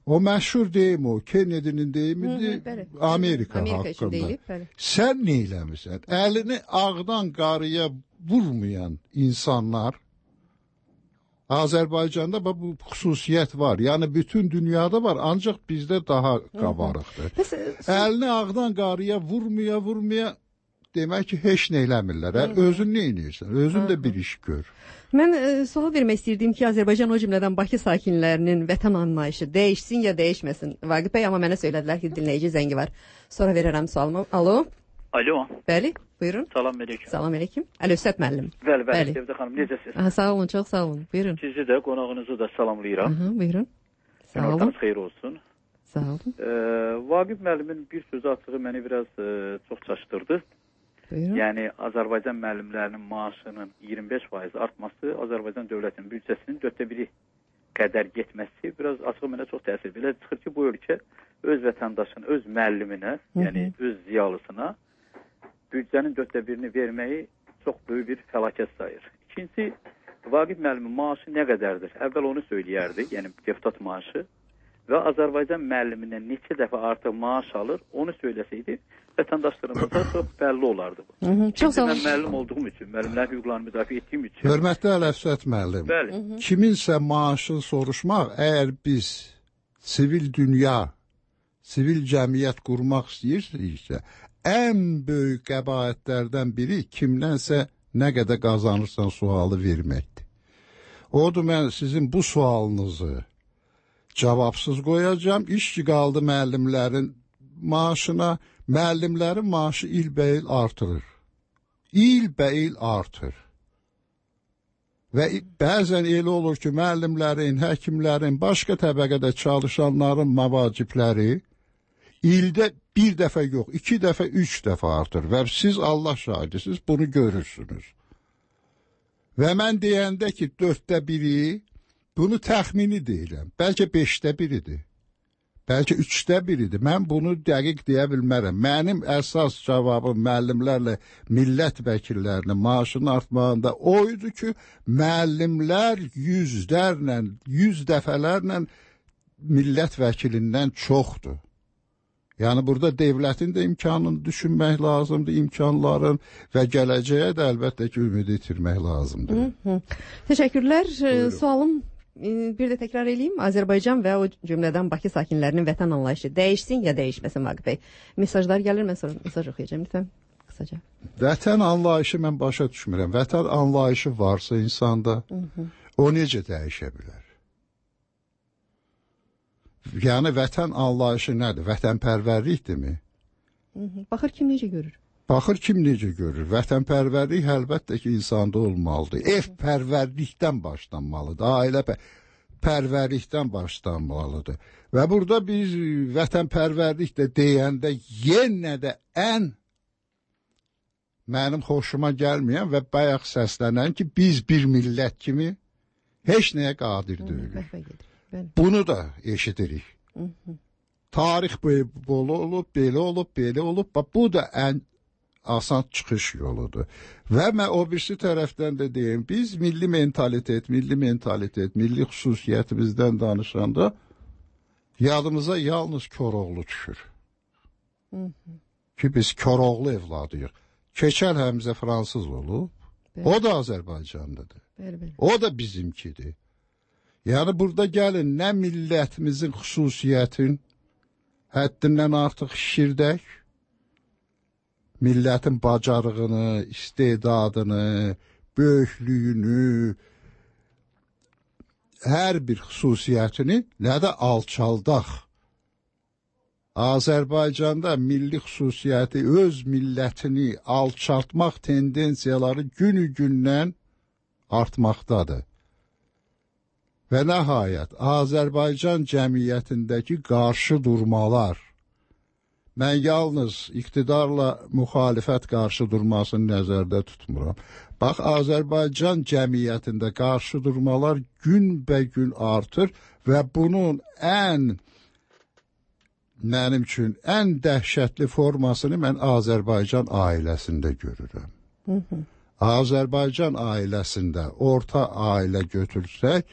O məşhur deyim o, Kennedy'nin deyimidir, Amerika, Amerika haqqında. Deyilib, sən neyləmirsən? Əlini ağdan qarıya vurmayan insanlar, Azərbaycanda bu xüsusiyyət var. Yəni bütün dünyada var, ancaq bizdə daha qabarıqdır. Əlini ağdan qarıya vurmaya, vurmaya demək ki, heç nə eləmirlər. Özün nə edirsən? Özün də bir iş gör. Mən e, sual vermək istəyirdim ki, Azərbaycan o cümlədən Bakı sakinlərinin vətən anlayışı dəyişsin ya dəyişməsin. Vaqif bəy, amma mənə söylədilər ki, dinləyici zəngi var. Sonra verərəm sualımı. Alo. Alo. Bəli, buyurun. Salam əleykum. Salam əleykum. Əlövsət müəllim. Bəli, bəli, Sevdə xanım, necəsiniz? Aha, sağ olun, çox sağ olun. Buyurun. Sizi də, qonağınızı da salamlayıram. Aha, buyurun. Sağ olun. Günortanız xeyir olsun. Sağ olun. Ee, Vaqif müəllimin bir sözü açığı məni biraz e, çox çaşdırdı. Buyurun. Yəni Azərbaycan müəllimlərinin maaşının iyirmi beş faiz artması, Azərbaycan dövlətinin büdcəsinin dörddə biri qədər getməsi biraz açıq mənə çox təsir. Belə çıxır ki, bu ölkə öz vətəndaşının, öz müəlliminə, Hı -hı. yəni öz ziyalısına büdcənin dörddə birini verməyi çox böyük bir fəlakət sayır. İkincisi, Vaqif müəllimin maaşı nə qədərdir? Əvvəl onu söyləyərdi, yəni deputat maaşı və Azərbaycan müəllimindən neçə dəfə artıq maaş alır, onu söyləsəydi, vətəndaşlarımıza çox bəlli olardı bu. Hı -hı, çox sağ olun. Mən müəllim olduğum üçün, müəllimlərin hüquqlarını müdafiə etdiyim üçün. Hörmətli Əlövsət müəllim, Bəli. Hı -hı. kiminsə maaşını soruşmaq, əgər biz sivil dünya, sivil cəmiyyət qurmaq istəyirsə, ən böyük qəbaətlərdən biri kimdənsə nə qədər qazanırsan sualı verməkdir. Odur, mən sizin bu sualınızı cavabsız qoyacağım. İş ki qaldı müəllimlərin maaşına, müəllimlərin maaşı ilbəil artırır. İlbəil artır. Və bəzən elə olur ki, müəllimlərin, həkimlərin, başqa təbəqədə çalışanların məvacibləri ildə bir dəfə yox, iki dəfə, üç dəfə artır. Və siz Allah şahidisiniz, bunu görürsünüz. Və mən deyəndə ki, dörddə biri, bunu təxmini deyirəm. Bəlkə beşdə biridir. Bəlkə üçdə biridir. Mən bunu dəqiq deyə bilmərəm. Mənim əsas cavabım müəllimlərlə millət vəkillərinin maaşının artmağında oydu ki, müəllimlər yüzlərlə, yüz dəfələrlə millət vəkilindən çoxdur. Yəni burada dövlətin də imkanını düşünmək lazımdır, imkanların və gələcəyə də əlbəttə ki, ümid itirmək lazımdır. Hı -hı. Təşəkkürlər. Buyurun. Sualım bir də təkrar edeyim. Azərbaycan və o cümlədən Bakı sakinlərinin vətən anlayışı dəyişsin ya dəyişməsin Vaqif bəy. Mesajlar gəlir, mən sonra mesaj oxuyacağım lütfən qısaca. Vətən anlayışı mən başa düşmürəm. Vətən anlayışı varsa insanda, Hı -hı. o necə dəyişə bilər? Yəni vətən anlayışı nədir? Vətənpərvərlikdirmi? Hı -hı. Baxır kim necə görür? Baxır kim necə görür. Vətənpərvərlik əlbəttə ki, insanda olmalıdır. Ev pərvərlikdən başlanmalıdır. Ailə pərvərlikdən başlanmalıdır. Və burada biz vətənpərvərlik də deyəndə yenə də ən mənim xoşuma gəlməyən və bayaq səslənən ki, biz bir millət kimi heç nəyə qadir deyilik. Bunu da eşidirik. Hı -hı. Tarix belə olub, belə olub, belə olub. Bu da ən asan çıxış yoludur. Və mən o birisi tərəfdən də deyim, biz milli mentalitet, milli mentalitet, milli xüsusiyyətimizdən danışanda yadımıza yalnız Koroğlu düşür. Hı -hı. Ki biz Koroğlu evladıyıq. Keçəl Həmzə fransız olub, bəli. O da Azərbaycanlıdır. Bəli, bəli. O da bizimkidir. Yəni burada gəlin, nə millətimizin xüsusiyyətin həddindən artıq şişirdək, millətin bacarığını, istedadını, böyüklüyünü, hər bir xüsusiyyətini nə də alçaldaq. Azərbaycanda milli xüsusiyyəti, öz millətini alçaltmaq tendensiyaları günü-gündən artmaqdadır. Və nəhayət, Azərbaycan cəmiyyətindəki qarşı durmalar, mən yalnız iqtidarla müxalifət qarşı durmasını nəzərdə tutmuram. Bax, Azərbaycan cəmiyyətində qarşı durmalar gün-bə-gün artır və bunun ən, mənim üçün, ən dəhşətli formasını mən Azərbaycan ailəsində görürəm. Hı -hı. Azərbaycan ailəsində orta ailə götürsək,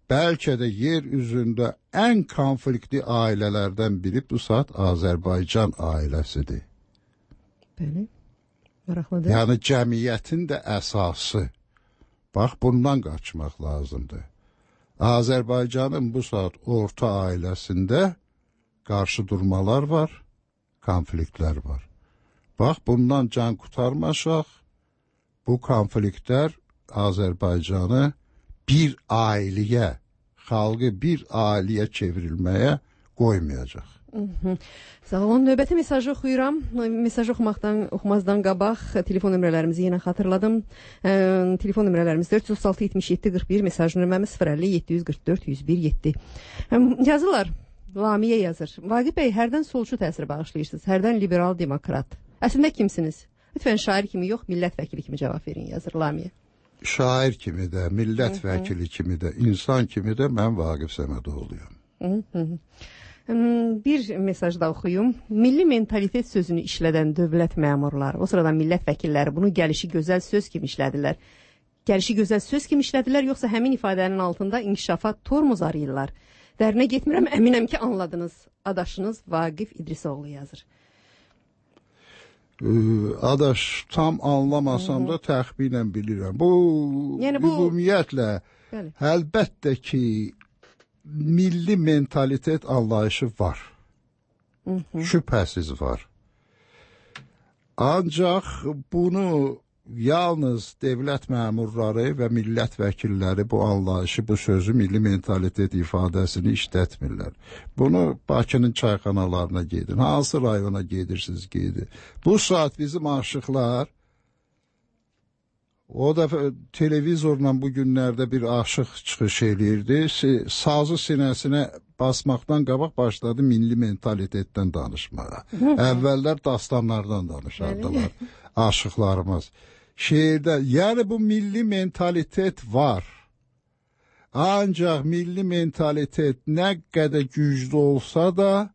bəlkə də yer üzündə ən konfliktli ailələrdən biri bu saat Azərbaycan ailəsidir. Bəli, maraqlıdır. Yəni cəmiyyətin də əsası. Bax, bundan qaçmaq lazımdır. Azərbaycanın bu saat orta ailəsində qarşı durmalar var, konfliktlər var. Bax, bundan can qurtarmaşaq, bu konfliktlər Azərbaycanı bir ailəyə, xalqı bir ailəyə çevrilməyə qoymayacaq. Sağ olun. Növbəti mesajı oxuyuram. Mesaj oxumaqdan, oxumazdan qabaq telefon nömrələrimizi yenə xatırladım. E, telefon nömrələrimiz dörd yüz otuz altı yetmiş yeddi qırx bir, mesaj nömrəmiz sıfır əlli yeddi yüz qırx dörd yüz bir yeddi. E, yazırlar. Lamiyə yazır. Vaqif bəy, hərdən solçu təsiri bağışlayırsınız, hərdən liberal demokrat. Əslində kimsiniz? Lütfən şair kimi yox, millət vəkili kimi cavab verin, yazır Lamiyə. Şair kimi də, millət vəkili kimi də, insan kimi də mən Vaqif Səmədoğluyum. Hı -hı. Bir mesaj da oxuyum. Milli mentalitet sözünü işlədən dövlət məmurları, o sırada millət vəkilləri bunu gəlişi gözəl söz kimi işlədilər. Gəlişi gözəl söz kimi işlədilər, yoxsa həmin ifadənin altında inkişafa tormuz arayırlar? Dərinə getmirəm, əminəm ki, anladınız. Adaşınız Vaqif İdrisoğlu yazır. Ee, adaş, tam anlamasam da təxminən bilirəm. Bu, yəni bu ümumiyyətlə, bəli, əlbəttə ki, milli mentalitet anlayışı var. Hı -hı. Şübhəsiz var. Ancaq bunu yalnız dövlət məmurları və millət vəkilləri bu anlayışı, bu sözü, milli mentalitet ifadəsini işlətmirlər. Bunu Bakının çayxanalarına gedin, hansı rayona gedirsiniz gedin. Bu saat bizim aşıqlar, o da televizorla bu günlərdə bir aşıq çıxış eləyirdi, sazı sinəsinə basmaqdan qabaq başladı milli mentalitetdən danışmağa. Əvvəllər dastanlardan danışardılar aşıqlarımız. Şeirdə, yəni bu milli mentalitet var. Ancaq milli mentalitet nə qədər güclü olsa da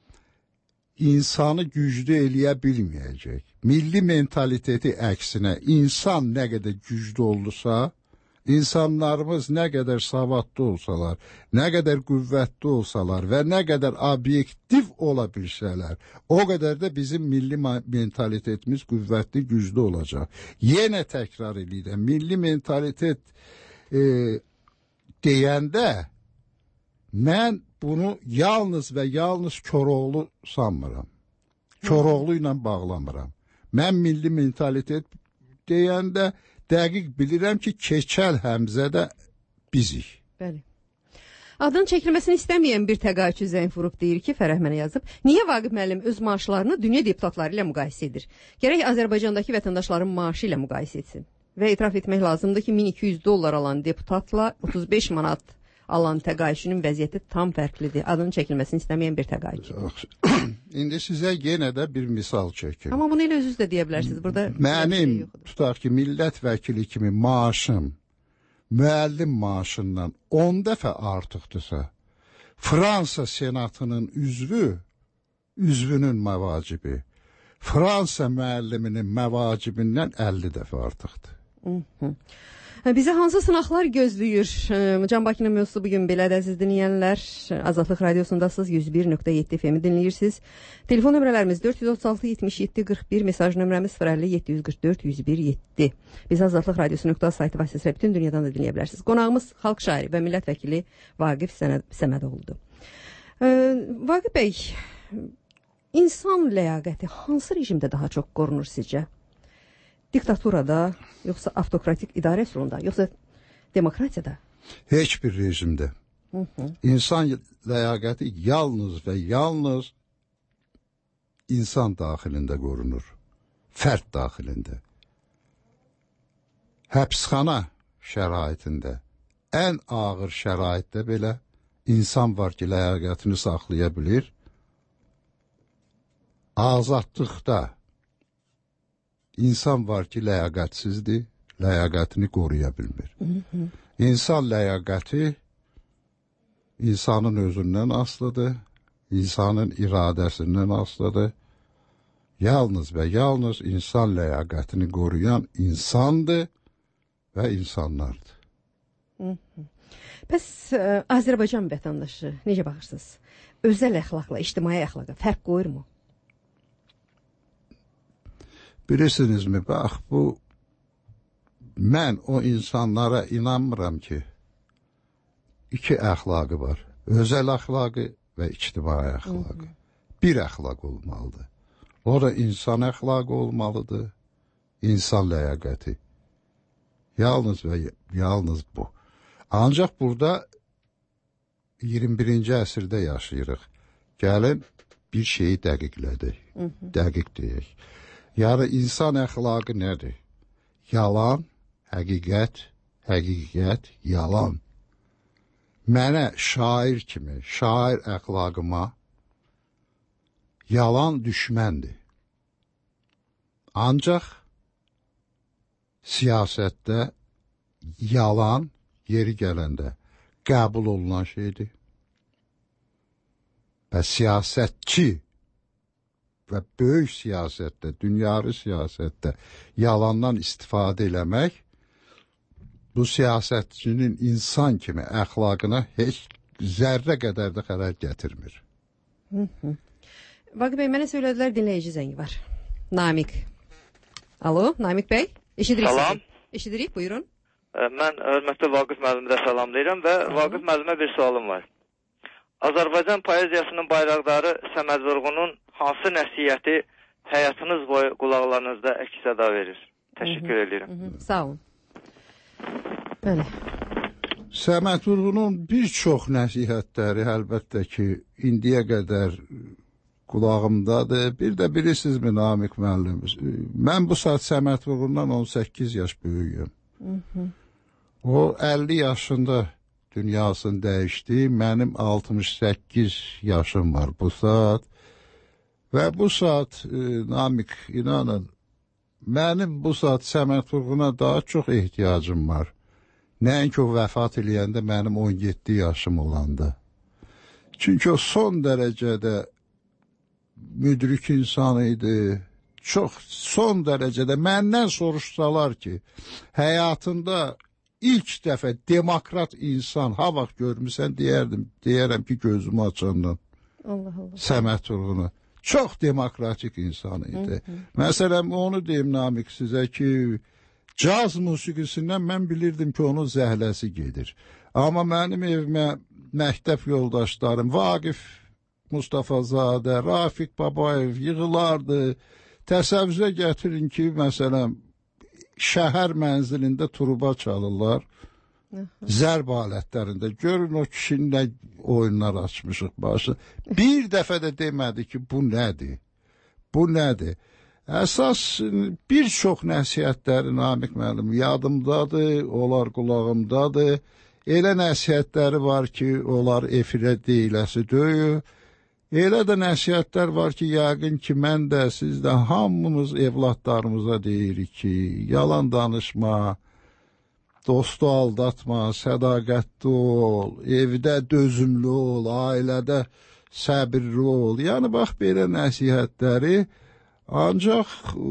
insanı güclü eləyə bilməyəcək. Milli mentaliteti əksinə insan nə qədər güclü olursa, insanlarımız nə qədər savadlı olsalar, nə qədər qüvvətli olsalar və nə qədər obyektiv ola bilsələr, o qədər də bizim milli mentalitetimiz qüvvətli, güclü olacaq. Yenə təkrar edirəm, milli mentalitet e, deyəndə mən bunu yalnız və yalnız Koroğlu sanmıram. Koroğlu ilə bağlamıram. Mən milli mentalitet deyəndə dəqiq bilirəm ki, Keçəl Həmzə də bizik. Bəli. Adın çəkilməsini istəməyən bir təqaüdçü zəng vurub deyir ki, Fərəh mənə yazıb, niyə Vaqif müəllim öz maaşlarını dünya deputatları ilə müqayisə edir? Gərək Azərbaycandakı vətəndaşların maaşı ilə müqayisə etsin. Və etiraf etmək lazımdır ki, min iki yüz dollar alan deputatla otuz beş manat alan təqaüdçünün vəziyyəti tam fərqlidir. Adının çəkilməsini istəməyən bir təqaüdçü. İndi sizə yenə də bir misal çəkim. Amma bunu elə özünüz də deyə bilərsiniz. Burada mənim, şey tutaq ki, millət vəkili kimi maaşım müəllim maaşından on dəfə artıqdırsa, Fransa senatının üzvü, üzvünün məvacibi, Fransa müəlliminin məvacibindən əlli dəfə artıqdır. Hı -hı. Bizə hansı sınaqlar gözləyir? Can Bakının mövzusu bugün belədir, əziz dinləyənlər. Azadlıq Radiosundasınız, yüz bir nöqtə yeddi F M-i dinləyirsiniz. Telefon nömrələrimiz dörd yüz otuz altı yetmiş yeddi qırx bir, mesaj nömrəmiz sıfır əlli yeddi yüz qırx dörd yüz bir yeddi. Biz Azadlıq Radiosu nöqtə saytı vasitəsilə bütün dünyadan da dinləyə bilərsiniz. Qonağımız xalq şairi və millət vəkili Vaqif Səmədoğludur. Vaqif bəy, insan ləyaqəti hansı rejimdə daha çox qorunur sizcə? Diktaturada, yoxsa avtokratik idarə üsulunda, yoxsa demokratiyada? Heç bir rejimdə. Hı -hı. İnsan ləyaqəti yalnız və yalnız insan daxilində qorunur. Fərd daxilində. Həbsxana şəraitində, ən ağır şəraitdə belə insan var ki, ləyaqətini saxlaya bilir. Azadlıqda İnsan var ki, ləyaqətsizdir, ləyaqətini qoruya bilmir. Hı -hı. İnsan ləyaqəti insanın özündən asılıdır, insanın iradəsindən asılıdır. Yalnız və yalnız insan ləyaqətini qoruyan insandır və insanlardır. Bəs ə, Azərbaycan vətəndaşı necə baxırsınız? Özəl əxlaqla ictimai əxlaqa fərq qoyurmu? Bilirsinizmi, bax bu mən o insanlara inanmıram ki, iki əxlaqı var. Özəl əxlaqı və ictimai əxlaqı. Bir əxlaq olmalıdır. O da insan əxlaqı olmalıdır. İnsan ləyaqəti. Yalnız və yalnız bu. Ancaq burada iyirmi birinci əsrdə yaşayırıq. Gəlin bir şeyi dəqiqlədik. Dəqiq deyək. Yəni insan əxlaqı nədir? Yalan, həqiqət, həqiqət, yalan. Mənə şair kimi, şair əxlaqıma yalan düşməndir. Ancaq siyasətdə yalan yeri gələndə qəbul olunan şeydir. Və siyasətçi və böyük siyasətdə, dünyarı siyasətdə yalandan istifadə eləmək bu siyasətçinin insan kimi əxlaqına heç zərrə qədər də xələl gətirmir. Vaqif bəy, mənə söylədilər dinləyici zəngi var. Namik. Alo, Namik bəy, eşidirik Salam. sizi. Eşidirik, buyurun. Mən hörmətli Vaqif müəllimi də salamlayıram və Vaqif müəllimə bir sualım var. Azərbaycan poeziyasının bayraqdarı Səməd Vurğunun hansı nəsihəti həyatınız boyu qulaqlarınızda əks-səda verir? Təşəkkür edirəm. Sağ olun. Bəli. Səməd Vurğunun bir çox nəsihətləri əlbəttə ki, indiyə qədər qulağımdadır. Bir də bilirsinizmi Namik müəllim? Mən bu saat Səməd Vurğundan on səkkiz yaş böyüyüm. O əlli yaşında dünyasını dəyişdi. Mənim altmış səkkiz yaşım var bu saat. Və bu saat e, Namik, inanın, mənim bu saat Səməd Vurğuna daha çox ehtiyacım var. Nəinki o vəfat eləyəndə mənim on yeddi yaşım olanda. Çünki o son dərəcədə müdrik insan idi. Çox son dərəcədə məndən soruşsalar ki, həyatında ilk dəfə demokrat insan ha vaxt görmüsən deyərdim, deyərəm ki gözümü açandan. Allah Allah. Səməd Vurğunu. Çox demokratik insan idi. Hı -hı. Məsələn, onu deyim Namik sizə ki, caz musiqisindən mən bilirdim ki, onun zəhləsi gedir. Amma mənim evimə məktəb yoldaşlarım, Vaqif Mustafazadə, Rafiq Babayev yığılardı. Təsəvvürə gətirin ki, məsələn, şəhər mənzilində truba çalırlar. Zərb alətlərində. Görün o kişinin nə oyunlar açmışıq başı. Bir dəfə də demədi ki, bu nədir? Bu nədir? Əsas bir çox nəsihətləri Namik müəllim yadımdadır, onlar qulağımdadır. Elə nəsihətləri var ki, onlar efirə deyiləsi deyil. Elə də nəsihətlər var ki, yəqin ki, mən də, siz də hamımız evladlarımıza deyirik ki, yalan danışma, dostu aldatma, sədaqətli ol, evdə dözümlü ol, ailədə səbirli ol. Yəni, bax, belə nəsihətləri ancaq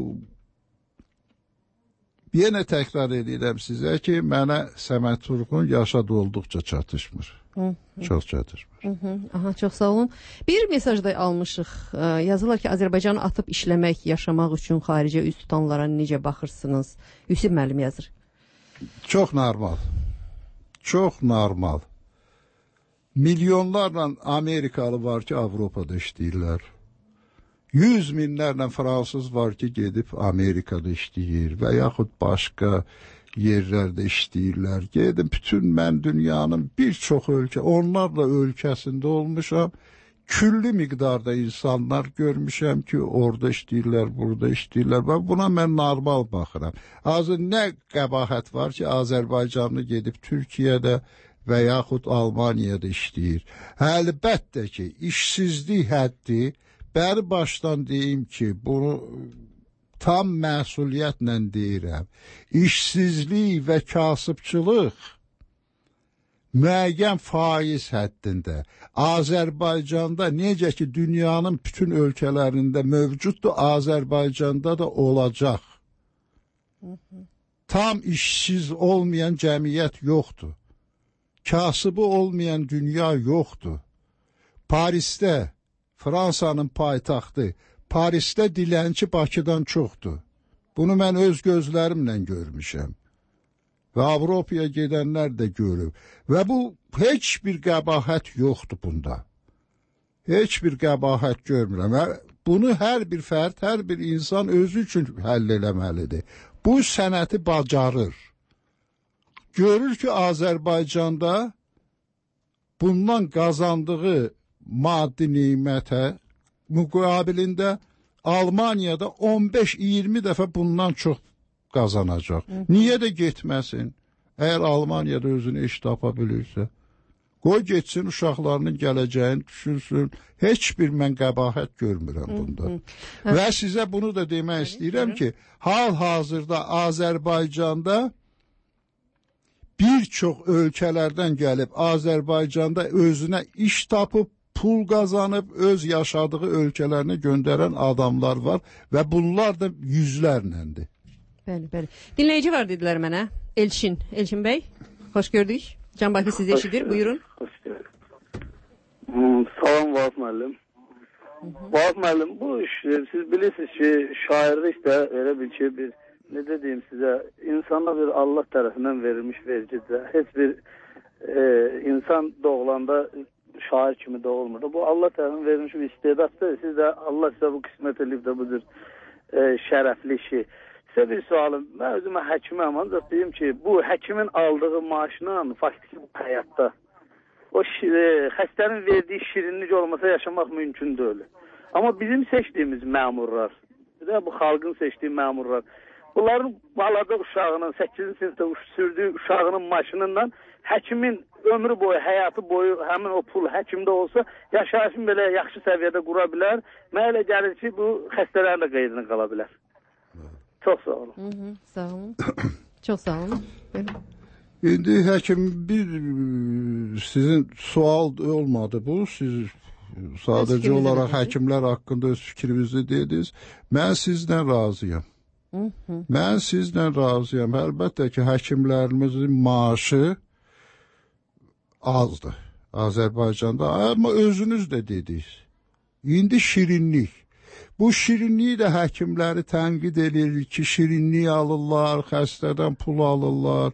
yenə təkrar edirəm sizə ki, mənə Səməd Vurğun yaşadı olduqca çatışmır. Hı -hı. Çox çatışmır. Hı -hı. Aha, çox sağ olun. Bir mesaj da almışıq. Yazırlar ki, Azərbaycanı atıb işləmək, yaşamaq üçün xaricə üz tutanlara necə baxırsınız? Yusif müəllim yazır. Çox normal. Çox normal. Milyonlarla Amerikalı var ki, Avropada işləyirlər. Yüz minlərlə fransız var ki, gedib Amerikada işləyir və yaxud başqa yerlərdə işləyirlər. Gedim, bütün mən dünyanın bir çox ölkə, onlarla ölkəsində olmuşam. Külli miqdarda insanlar görmüşəm ki, orada işləyirlər, burada işləyirlər və buna mən normal baxıram. Azı nə qəbahət var ki, Azərbaycanlı gedib Türkiyədə və yaxud Almaniyada işləyir. Əlbəttə ki, işsizlik həddi, bəri başdan deyim ki, bunu tam məsuliyyətlə deyirəm. İşsizlik və kasıbçılıq müəyyən faiz həddində. Azərbaycanda necə ki, dünyanın bütün ölkələrində mövcuddur, Azərbaycanda da olacaq. Tam işsiz olmayan cəmiyyət yoxdur. kasıbı olmayan dünya yoxdur. Parisdə, Fransanın paytaxtı, Parisdə dilənçi Bakıdan çoxdur. Bunu mən öz gözlərimlə görmüşəm. Və Avropaya gedənlər də görüb. Və bu, heç bir qəbahət yoxdur bunda. Heç bir qəbahət görmürəm. Bunu hər bir fərd, hər bir insan özü üçün həll eləməlidir. Bu sənəti bacarır. Görür ki, Azərbaycanda bundan qazandığı maddi nimətə müqabilində Almaniyada on beş iyirmi dəfə bundan çox qazanacaq. Hı -hı. Niyə də getməsin? Əgər Almaniyada özünü iş tapa bilirsə. Qoy getsin, uşaqlarının gələcəyini düşünsün. Heç bir mən qəbahət görmürəm bunda. Hı -hı. Və sizə bunu da demək istəyirəm ki, hal-hazırda Azərbaycanda bir çox ölkələrdən gəlib Azərbaycanda özünə iş tapıb, pul qazanıb, öz yaşadığı ölkələrinə göndərən adamlar var və bunlar da yüzlərləndir. Bəli, bəli. Dinləyici var dedilər mənə. Elçin, Elçin bəy, xoş gördük. Can Bakı sizi eşidir, buyurun. Xoş gördük. Hmm, salam Vahab müəllim. Vahab müəllim, bu iş, siz bilirsiniz ki, şairlikdə elə bil ki, bir, necə deyim sizə, insana bir Allah tərəfindən verilmiş vericidir. Heç bir e, insan doğulanda şair kimi doğulmur. Bu Allah tərəfindən verilmiş bir istedaddır. Siz də Allah sizə bu qismət edib də budur e, şərəfli işi. Sizə bir sualım. Mən özümə həkiməm, ancaq deyim ki, bu həkimin aldığı maaşla faktiki bu həyatda o e, xəstənin verdiği şirinlik olmasa yaşamaq mümkün deyil. Amma bizim seçdiyimiz məmurlar, bir də bu xalqın seçdiyi məmurlar, bunların balada uşağının, səkkizinci sinifdə sürdüyü uşağının maşınından həkimin ömrü boyu, həyatı boyu həmin o pul həkimdə olsa, yaşayışın belə yaxşı səviyyədə qura bilər. Mənə elə gəlir ki, bu xəstələrin də qeydinə qala bilər. Çox sağ olun. Hı -hı, sağ olun. Çox sağ olun. İndi həkim bir sizin sual olmadı bu. Siz sadəcə olaraq həkimlər haqqında öz fikrinizi dediniz. Mən sizlə razıyam. Hı -hı. Mən sizlə razıyam. Əlbəttə ki, həkimlərimizin maaşı azdır Azərbaycanda. Amma özünüz də dediniz. İndi şirinlik. Bu şirinliyi də həkimləri tənqid edir ki, şirinlik alırlar, xəstədən pul alırlar.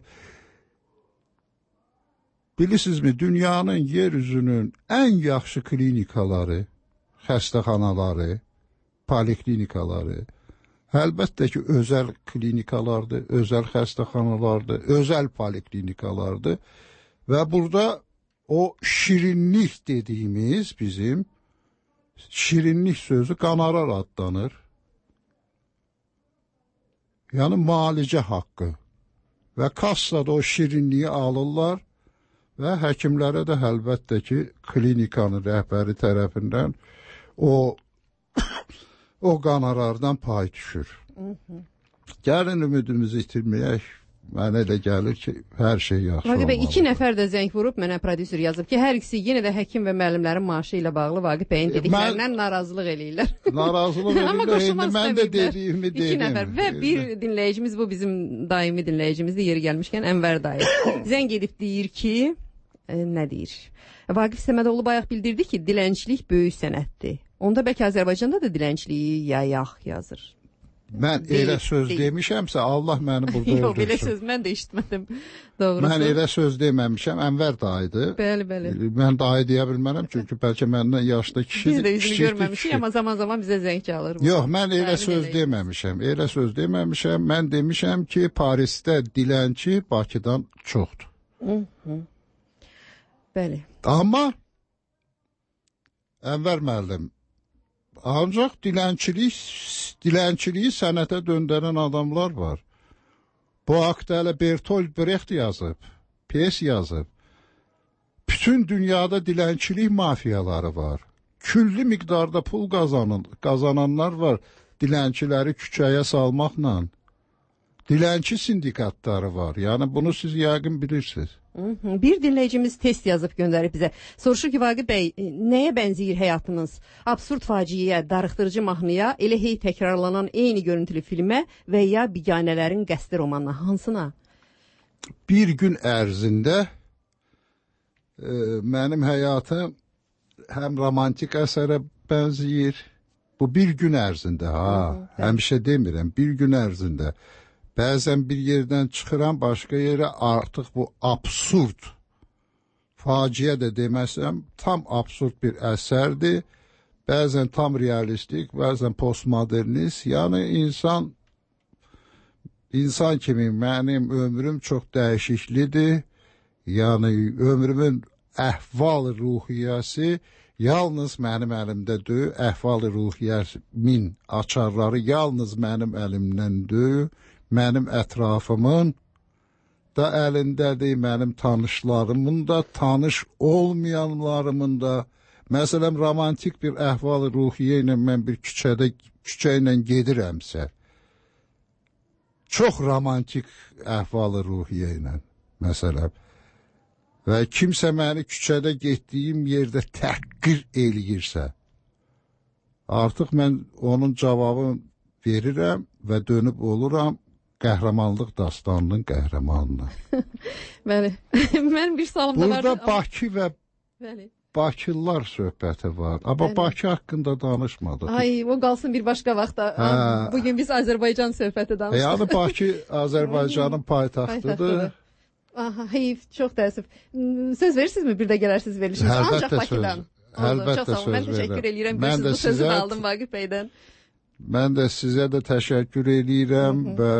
Bilirsinizmi, dünyanın yeryüzünün ən yaxşı klinikaları, xəstəxanaları, poliklinikaları, əlbəttə ki, özəl klinikalardır, özəl xəstəxanalardır, özəl poliklinikalardır. Və burada o şirinlik dediyimiz bizim, şirinlik sözü qanarar adlanır. Yəni müalicə haqqı. Və kassada o şirinliyi alırlar və həkimlərə də əlbəttə ki, klinikanın rəhbəri tərəfindən o o qanarardan pay düşür. Gəlin ümidimizi itirməyək. Mənə elə gəlir ki, hər şey yaxşı olmalıdır. Vaqif bəy, iki nəfər də zəng vurub, mənə prodüser yazıb ki, hər ikisi yenə də həkim və müəllimlərin maaşı ilə bağlı Vaqif bəyin dediklərindən narazılıq eləyirlər. Narazılıq eləyirlər, indi mən də dediyimi dedim. İki nəfər və bir dinləyicimiz, bu bizim daimi dinləyicimizdir, yeri gəlmişkən Ənvər dayı. Zəng edib deyir ki, e, nə deyir? Vaqif Səmədoğlu bayaq bildirdi ki, dilənçilik böyük sənətdir. Onda bəlkə Azərbaycanda da dilənçiliyi yayaq yazır. Mən deyil, elə söz deyil. Demişəmsə, Allah məni burada öldürsün. Yox, elə söz mən də eşitmədim. Doğrusu. Mən elə söz deməmişəm, Ənvər dayıdır. Bəli, bəli. Mən dayı deyə bilmərəm, çünki bəlkə məndən yaşlı kişidir. Biz də üzünü görməmişik, amma zaman-zaman bizə zəng çalır. Yox, mən elə söz deməmişəm, elə söz deməmişəm. Mən demişəm ki, Parisdə dilənçi Bakıdan çoxdur. Hı -hı. Bəli. Amma Ənvər müəllim, ancaq dilənçilik, dilənçiliyi sənətə döndərən adamlar var. Bu haqda hələ Bertolt Brecht yazıb, piyes yazıb. Bütün dünyada dilənçilik mafiyaları var. Külli miqdarda pul qazanan, qazananlar var dilənçiləri küçəyə salmaqla. Dilənçi sindikatları var. Yəni bunu siz yəqin bilirsiniz. Bir dinləyicimiz test yazıb göndərib bizə. Soruşur ki, Vaqif bəy, nəyə bənzəyir həyatınız? Absurd faciəyə, darıxdırıcı mahnıya, elə hey təkrarlanan eyni görüntülü filmə və ya biganələrin qəsdi romanına, hansına? Bir gün ərzində e, mənim həyatım həm romantik əsərə bənzəyir. Bu bir gün ərzində, ha, həmişə demirəm, bir gün ərzində. Bəzən bir yerdən çıxıram, başqa yerə, artıq bu absurd, faciə də deməsəm, tam absurd bir əsərdir. Bəzən tam realistik, bəzən postmodernist. Yəni insan, insan kimi mənim ömrüm çox dəyişiklidir. Yəni ömrümün əhval-ruhiyyəsi yalnız mənim əlimdədir. Əhval-ruhiyyəmin açarları yalnız mənim əlimdəndir. Mənim ətrafımın da əlindədir, mənim tanışlarımın da, tanış olmayanlarımın da. Məsələn, romantik bir əhval-ruhiyyə ilə mən bir küçədə, küçə ilə gedirəmsə, çox romantik əhval-ruhiyyə ilə, məsələn, və kimsə məni küçədə getdiyim yerdə təhqir eləyirsə, artıq mən onun cavabını verirəm və dönüb oluram qəhrəmanlıq dastanının qəhrəmanına. Bəli, mən bir sualım da vardı. Burada Bakı və Bəli. Bakılılar söhbəti var. Amma Bəli. Bakı haqqında danışmadıq. Ay, o qalsın bir başqa vaxtda. Hə. Bugün biz Azərbaycan söhbəti danışdıq. Yəni Bakı Azərbaycanın paytaxtıdır. Aha, heyf, çox təəssüf. Söz verirsinizmi bir də gələrsiniz verilişiniz? Ancaq Bakıdan. Əlbəttə söz verirəm. Mən təşəkkür edirəm. Mən də sizə sözünü aldım Vaqif bəydən. Mən də sizə də təşəkkür edirəm və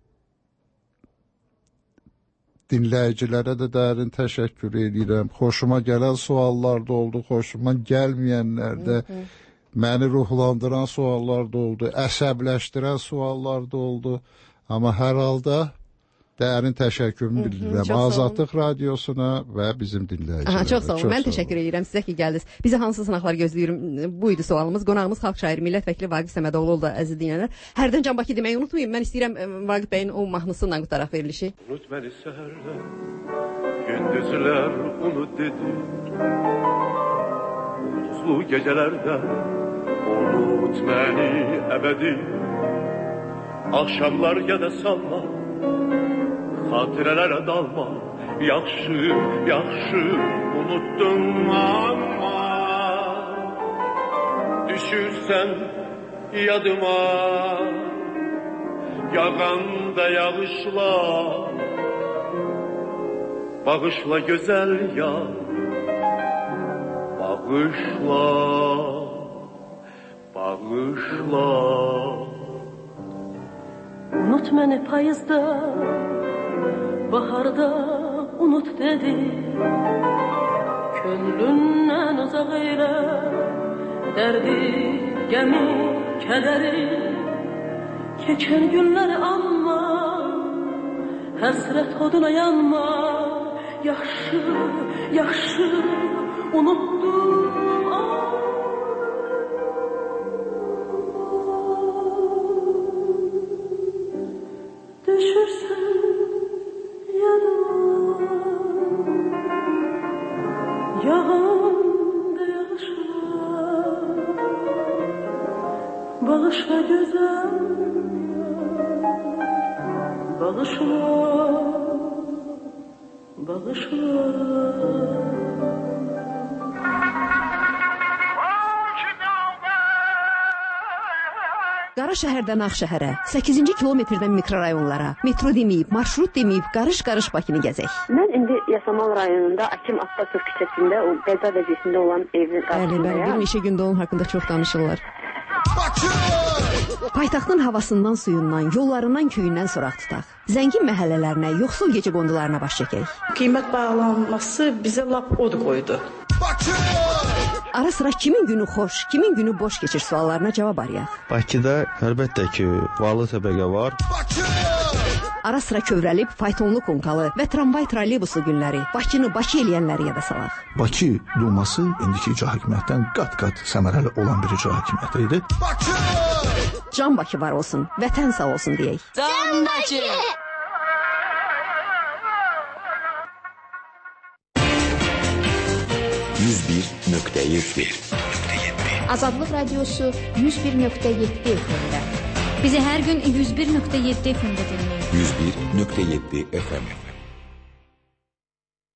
dinləyicilərə də dərin təşəkkür edirəm. Xoşuma gələn suallar da oldu, xoşuma gəlməyənlər də, məni ruhlandıran suallar da oldu, əsəbləşdirən suallar da oldu. Amma hər halda dərin təşəkkürümü bildirirəm Azadlıq Radiosuna və bizim dinləyicilərə. Çox sağ olun, mən təşəkkür edirəm sizə ki, gəldiniz. Bizə hansı sınaqlar gözləyir? Buydu sualımız. Qonağımız xalq şairi, millət vəkili Vaqif Səmədoğlu oldu, əziz dinləyənlər. Hərdən Can Bakı deməyi unutmayın. Mən istəyirəm Vaqif bəyin o mahnısı ilə qutaraq verilişi. Unut məni səhərlər, gündüzlər unut dedi. Ulduzlu gecələrdə unut məni əbədi. Axşamlar yada salma, xatirələrə dalma, yaxşı, yaxşı unutdum amma düşürsən yadıma, yağanda yağışlar, bağışla gözəl yağ, bağışla, bağışla. Unut məni payızda, baharda unut dedi. Könlündən uzaq eylə, dərdi, gəmi, kədəri. Keçən günləri anma, həsrət oduna yanma. Yaxşı, yaxşı unutdum ah. Düşürsən yadıma, yağanda yağışlar, bağışla gözəl yar, bağışla, bağışla. Qara şəhərdən Ağşəhərə, səkkizinci kilometrdən mikrorayonlara, metro deməyib, marşrut deməyib, qarış-qarış Bakını gəzək. Mən indi Yasamal rayonunda Akim Abbasov küçəsində o qəza vəziyyətində olan evin qarşısındayam. Bəli, bəli, bir neçə gündə onun haqqında çox danışırlar. Paytaxtın havasından, suyundan, yollarından, köyündən soraq tutaq. Zəngin məhəllələrinə, yoxsul gecə qondularına baş çəkək. Qiymət bağlanması bizə lap od qoydu. Ara sıra kimin günü xoş, kimin günü boş keçir suallarına cavab arayaq. Bakıda əlbəttə ki, varlı təbəqə var. Ara sıra kövrəlib, faytonlu konkalı və tramvay trolleybusu günləri, Bakını Bakı eləyənləri yada salaq. Bakı Duması indiki icra hakimiyyətdən qat-qat səmərəli olan bir icra hakimiyyəti idi. Can Bakı var olsun, vətən sağ olsun deyək. Can Bakı! yüz bir nöqtə yeddi Azadlıq Radiosu yüz bir nöqtə yeddi F M-də. Bizi hər gün yüz bir nöqtə yeddi F M-də dinləyin. yüz bir nöqtə yeddi F M